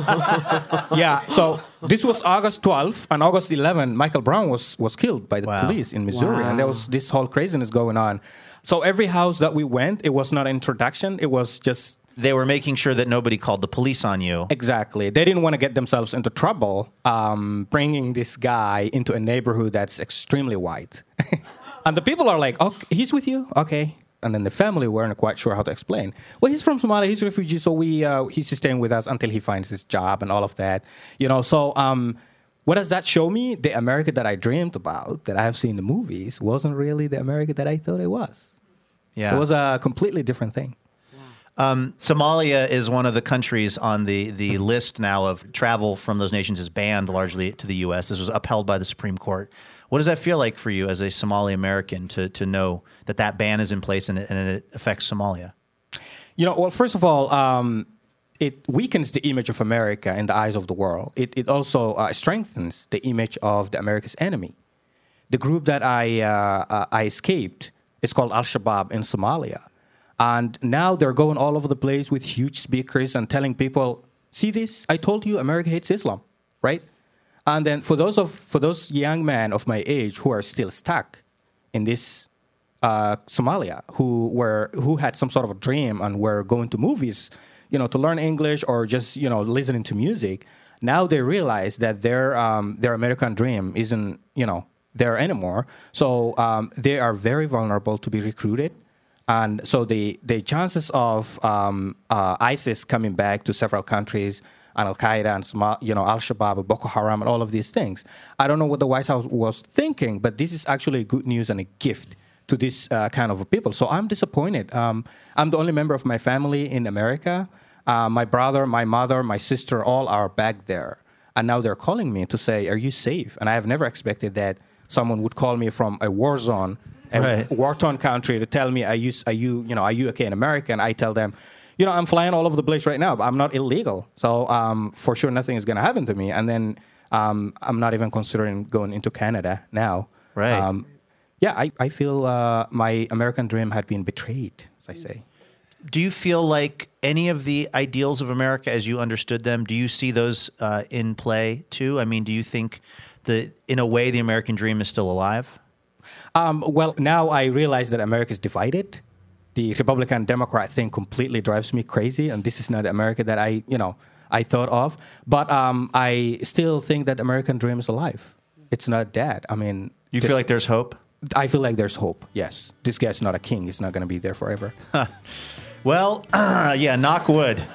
yeah, so this was August twelfth, and August eleventh, Michael Brown was, was killed by the Wow. police in Missouri, Wow. and there was this whole craziness going on. So every house that we went, it was not an introduction, it was just... They were making sure that nobody called the police on you. Exactly. They didn't want to get themselves into trouble um, bringing this guy into a neighborhood that's extremely white. And the people are like, oh, he's with you? Okay. And then the family weren't quite sure how to explain. Well, he's from Somalia, he's a refugee, so we uh, he's staying with us until he finds his job and all of that. You know, so um, what does that show me? The America that I dreamed about, that I have seen in the movies, wasn't really the America that I thought it was. Yeah. It was a completely different thing. Um, Somalia is one of the countries on the, the list now of travel from those nations is banned largely to the U S. This was upheld by the Supreme Court. What does that feel like for you as a Somali American to to know that that ban is in place and it, and it affects Somalia? You know, well, first of all, um, it weakens the image of America in the eyes of the world. It, it also uh, strengthens the image of the America's enemy. The group that I, uh, uh, I escaped is called Al-Shabaab in Somalia. And now they're going all over the place with huge speakers and telling people, see this? I told you America hates Islam, right? And then for those of for those young men of my age who are still stuck in this uh, Somalia, who were who had some sort of a dream and were going to movies, you know, to learn English or just you know listening to music, now they realize that their um, their American dream isn't you know there anymore. So um, they are very vulnerable to be recruited. And so the, the chances of um, uh, ISIS coming back to several countries, and Al-Qaeda and Somal- you know Al-Shabaab, Boko Haram, and all of these things, I don't know what the White House was thinking, but this is actually good news and a gift to this uh, kind of people. So I'm disappointed. Um, I'm the only member of my family in America. Uh, my brother, my mother, my sister, all are back there. And now they're calling me to say, are you safe? And I have never expected that someone would call me from a war zone, a Right. war-torn country, to tell me, are you, are you, you know, are you okay in America? And I tell them, you know, I'm flying all over the place right now, but I'm not illegal. So um, for sure, nothing is going to happen to me. And then um, I'm not even considering going into Canada now. Right. Um, yeah, I, I feel uh, my American dream had been betrayed, as I say. Do you feel like any of the ideals of America as you understood them, do you see those uh, in play too? I mean, do you think that in a way the American dream is still alive? Um, well, now I realize that America is divided. The Republican-Democrat thing completely drives me crazy, and this is not the America that I, you know, I thought of. But um, I still think that American dream is alive. It's not dead. I mean, You this- feel like there's hope? I feel like there's hope. Yes, this guy's not a king. He's not going to be there forever. Well, yeah, knock wood.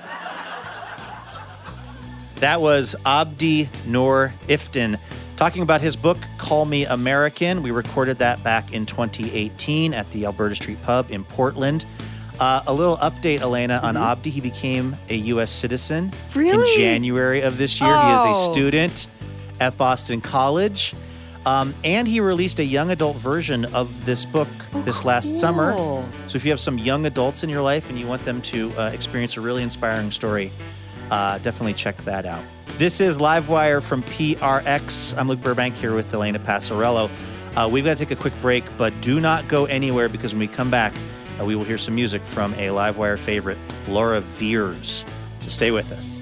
That was Abdi Noor Iftin talking about his book, Call Me American. We recorded that back in twenty eighteen at the Alberta Street Pub in Portland. Uh, a little update, Elena, on Abdi. He became a U S citizen Really? in January of this year. He is Oh. a student at Boston College. Um, and he released a young adult version of this book this last summer. cool. So if you have some young adults in your life and you want them to uh, experience a really inspiring story, uh, definitely check that out. This is Livewire from P R X. I'm Luke Burbank here with Elena Passarello. Uh, we've got to take a quick break, but do not go anywhere because when we come back, uh, we will hear some music from a Livewire favorite, Laura Veers. So stay with us.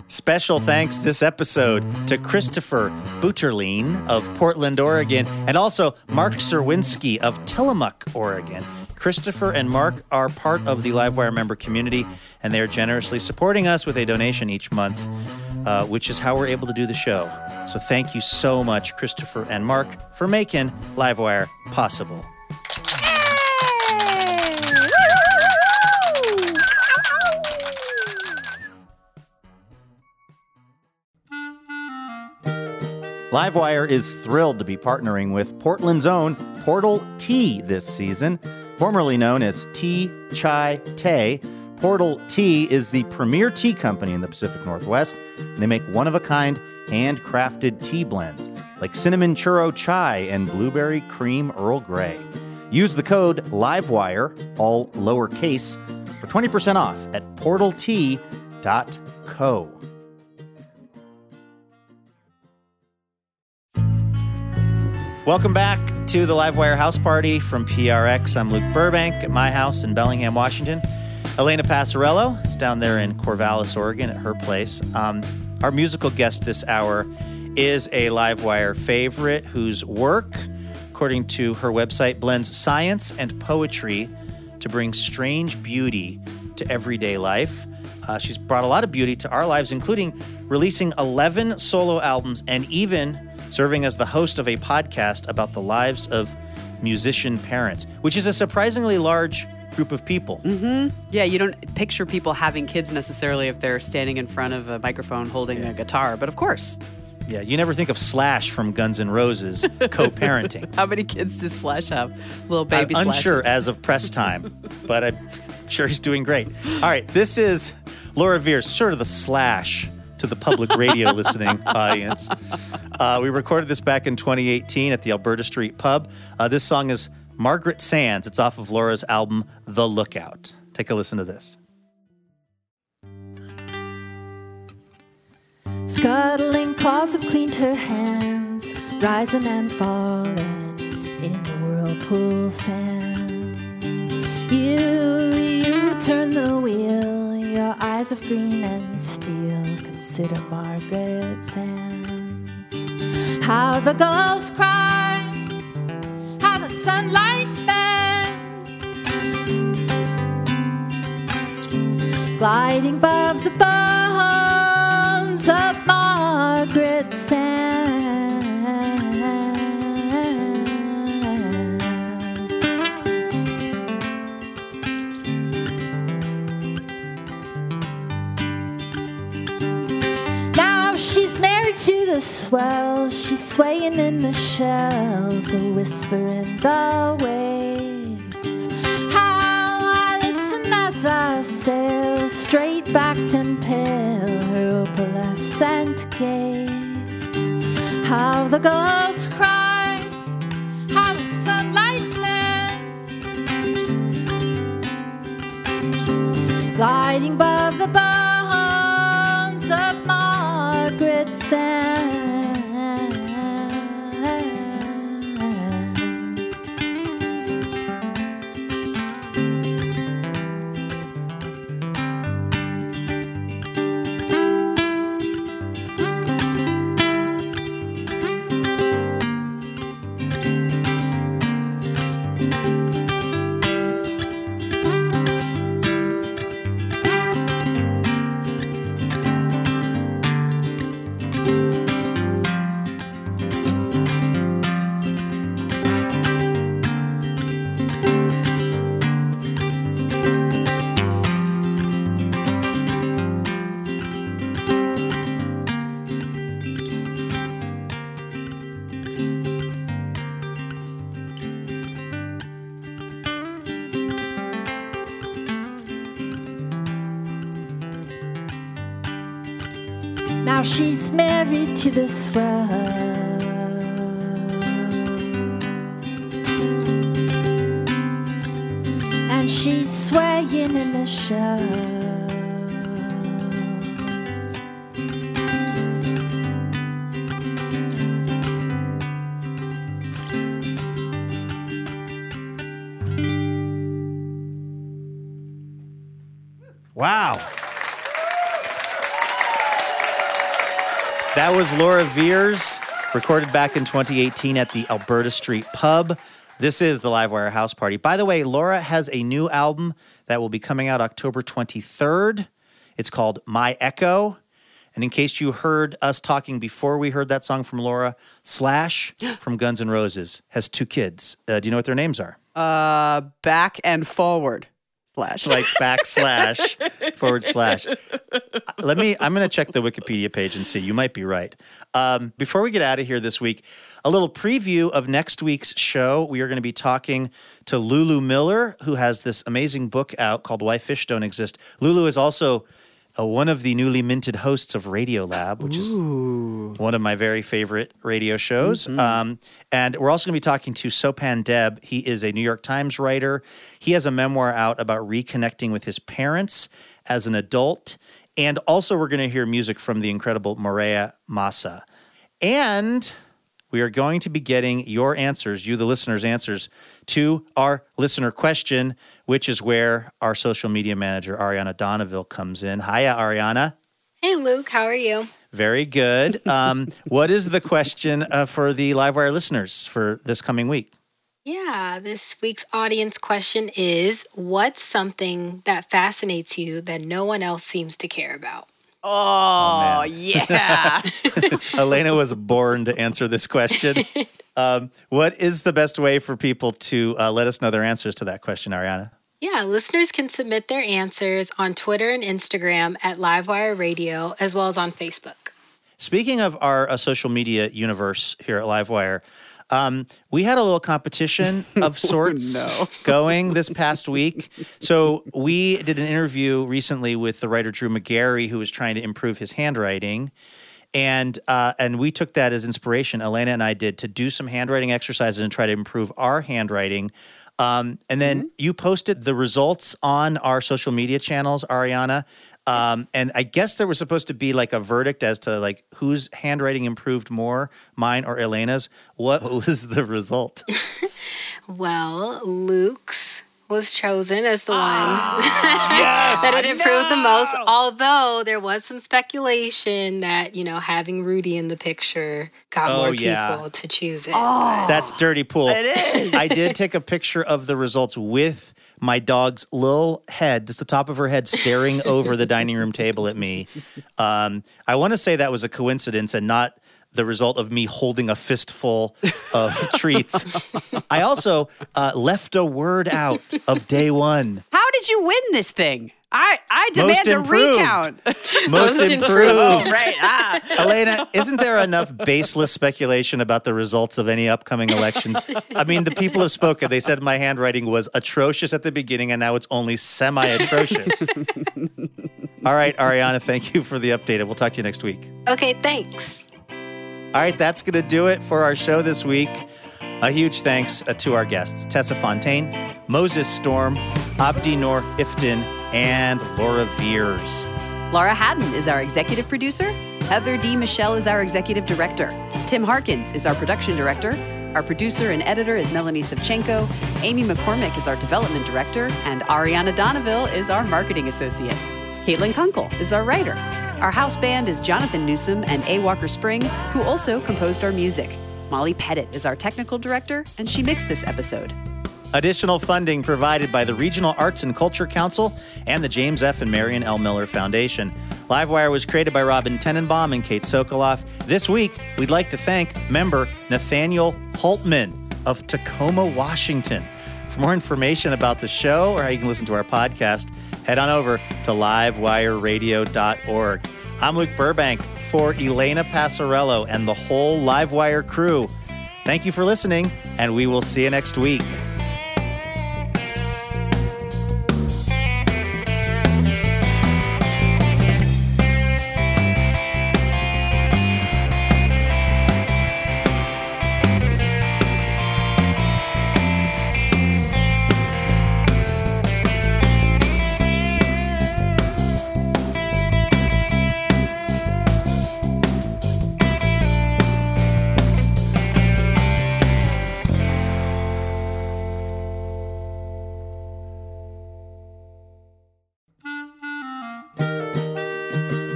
Special thanks this episode to Christopher Butterline of Portland, Oregon, and also Mark Serwinski of Tillamook, Oregon. Christopher and Mark are part of the Livewire member community, and they are generously supporting us with a donation each month, uh, which is how we're able to do the show. So thank you so much, Christopher and Mark, for making Livewire possible. Livewire is thrilled to be partnering with Portland's own Portal Tea this season. Formerly known as Tea Chai Tay, Portal Tea is the premier tea company in the Pacific Northwest. And they make one-of-a-kind, handcrafted tea blends like cinnamon churro chai and blueberry cream Earl Grey. Use the code LIVEWIRE, all lowercase, for twenty percent off at portal tea dot co. Welcome back to the Livewire House Party from P R X. I'm Luke Burbank at my house in Bellingham, Washington. Elena Passarello is down there in Corvallis, Oregon at her place. Um, our musical guest this hour is a Livewire favorite whose work, according to her website, blends science and poetry to bring strange beauty to everyday life. Uh, she's brought a lot of beauty to our lives, including releasing eleven solo albums and even serving as the host of a podcast about the lives of musician parents, which is a surprisingly large group of people. Mm-hmm. Yeah, you don't picture people having kids necessarily if they're standing in front of a microphone holding yeah. a guitar, but of course. Yeah, you never think of Slash from Guns N' Roses co-parenting. How many kids does Slash have? Little baby I'm Slashes. unsure as of press time, but I'm sure he's doing great. All right, this is Laura Veirs, sort of the Slash to the public radio listening audience. Uh, we recorded this back in twenty eighteen at the Alberta Street Pub. Uh, this song is Margaret Sands. It's off of Laura's album, The Lookout. Take a listen to this. Scuttling claws have cleaned her hands, rising and falling in the whirlpool sand. You, you turn the wheel, your eyes of green and steel. Consider Margaret Sands. How the gulls cry, how the sunlight fans, gliding above the bones of Margaret Sands. Now she's married to the swell, she's swaying in the shells, a whisper in the waves. How I listen as I sail, straight-backed and pale, her opalescent gaze. How the gulls cry, how the sunlight fans, gliding above the bones of Margaret Sands. Now she's married to the swell, and she's swaying in the shells. Wow. That was Laura Veirs, recorded back in twenty eighteen at the Alberta Street Pub. This is the Livewire House Party. By the way, Laura has a new album that will be coming out October twenty-third. It's called My Echo. And in case you heard us talking before we heard that song from Laura, Slash from Guns N' Roses has two kids. Uh, do you know what their names are? Uh, back and forward. Slash. Like backslash, forward slash. Let me, I'm going to check the Wikipedia page and see. You might be right. Um, before we get out of here this week, a little preview of next week's show. We are going to be talking to Lulu Miller, who has this amazing book out called Why Fish Don't Exist. Lulu is also uh, one of the newly minted hosts of Radiolab, which Ooh. is one of my very favorite radio shows. Mm-hmm. Um, and we're also going to be talking to Sopan Deb. He is a New York Times writer. He has a memoir out about reconnecting with his parents as an adult. And also we're going to hear music from the incredible Maria Massa. And we are going to be getting your answers, you the listeners' answers, to our listener question, which is where our social media manager, Ariana Donneville, comes in. Hiya, Ariana. Hey, Luke. How are you? Very good. Um, what is the question uh, for the Livewire listeners for this coming week? Yeah, this week's audience question is, what's something that fascinates you that no one else seems to care about? Oh, oh yeah. Elena was born to answer this question. Um, what is the best way for people to uh, let us know their answers to that question, Ariana? Yeah, listeners can submit their answers on Twitter and Instagram at Livewire Radio, as well as on Facebook. Speaking of our uh, social media universe here at Livewire, um, we had a little competition of sorts oh, no. going this past week. So we did an interview recently with the writer Drew McGarry, who was trying to improve his handwriting. And uh, and we took that as inspiration, Elena and I did, to do some handwriting exercises and try to improve our handwriting. Um, and then mm-hmm. you posted the results on our social media channels, Ariana. Um, and I guess there was supposed to be like a verdict as to like whose handwriting improved more, mine or Elena's. What was the result? Well, Luke's was chosen as the one yes, that had improved no. the most, although there was some speculation that, you know, having Rudy in the picture got oh, more yeah. people to choose it. Oh, that's dirty pool. It is. I did take a picture of the results with my dog's little head, just the top of her head, staring over the dining room table at me. Um, I want to say that was a coincidence and not the result of me holding a fistful of treats. I also uh, left a word out of day one. How did you win this thing? I, I demand Most a improved. recount. Most, Most improved. improved. Oh, right. Ah. Elena, isn't there enough baseless speculation about the results of any upcoming elections? I mean, the people have spoken. They said my handwriting was atrocious at the beginning, and now it's only semi-atrocious. All right, Ariana, thank you for the update. We'll talk to you next week. Okay, thanks. All right, that's going to do it for our show this week. A huge thanks uh, to our guests, Tessa Fontaine, Moses Storm, Abdi Nor Iftin, and Laura Veirs. Laura Haddon is our executive producer. Heather D. Michelle is our executive director. Tim Harkins is our production director. Our producer and editor is Melanie Savchenko. Amy McCormick is our development director. And Ariana Donneville is our marketing associate. Caitlin Kunkel is our writer. Our house band is Jonathan Newsom and A. Walker Spring, who also composed our music. Molly Pettit is our technical director, and she mixed this episode. Additional funding provided by the Regional Arts and Culture Council and the James F. and Marion L. Miller Foundation. Livewire was created by Robin Tenenbaum and Kate Sokoloff. This week, we'd like to thank member Nathaniel Holtman of Tacoma, Washington. For more information about the show or how you can listen to our podcast, head on over to livewire radio dot org. I'm Luke Burbank for Elena Passarello and the whole Livewire crew. Thank you for listening, and we will see you next week.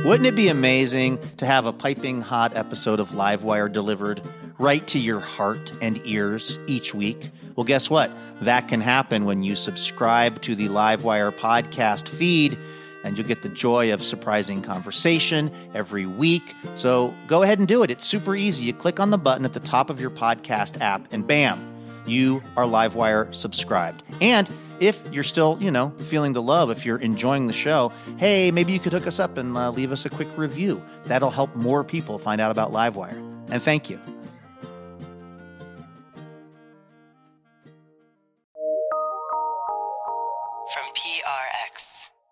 Wouldn't it be amazing to have a piping hot episode of Livewire delivered right to your heart and ears each week? Well, guess what? That can happen when you subscribe to the Livewire podcast feed, and you'll get the joy of surprising conversation every week. So go ahead and do it. It's super easy. You click on the button at the top of your podcast app, and bam, you are Livewire subscribed. And if you're still, you know, feeling the love, if you're enjoying the show, hey, maybe you could hook us up and uh, leave us a quick review. That'll help more people find out about Livewire. And thank you. From P R X.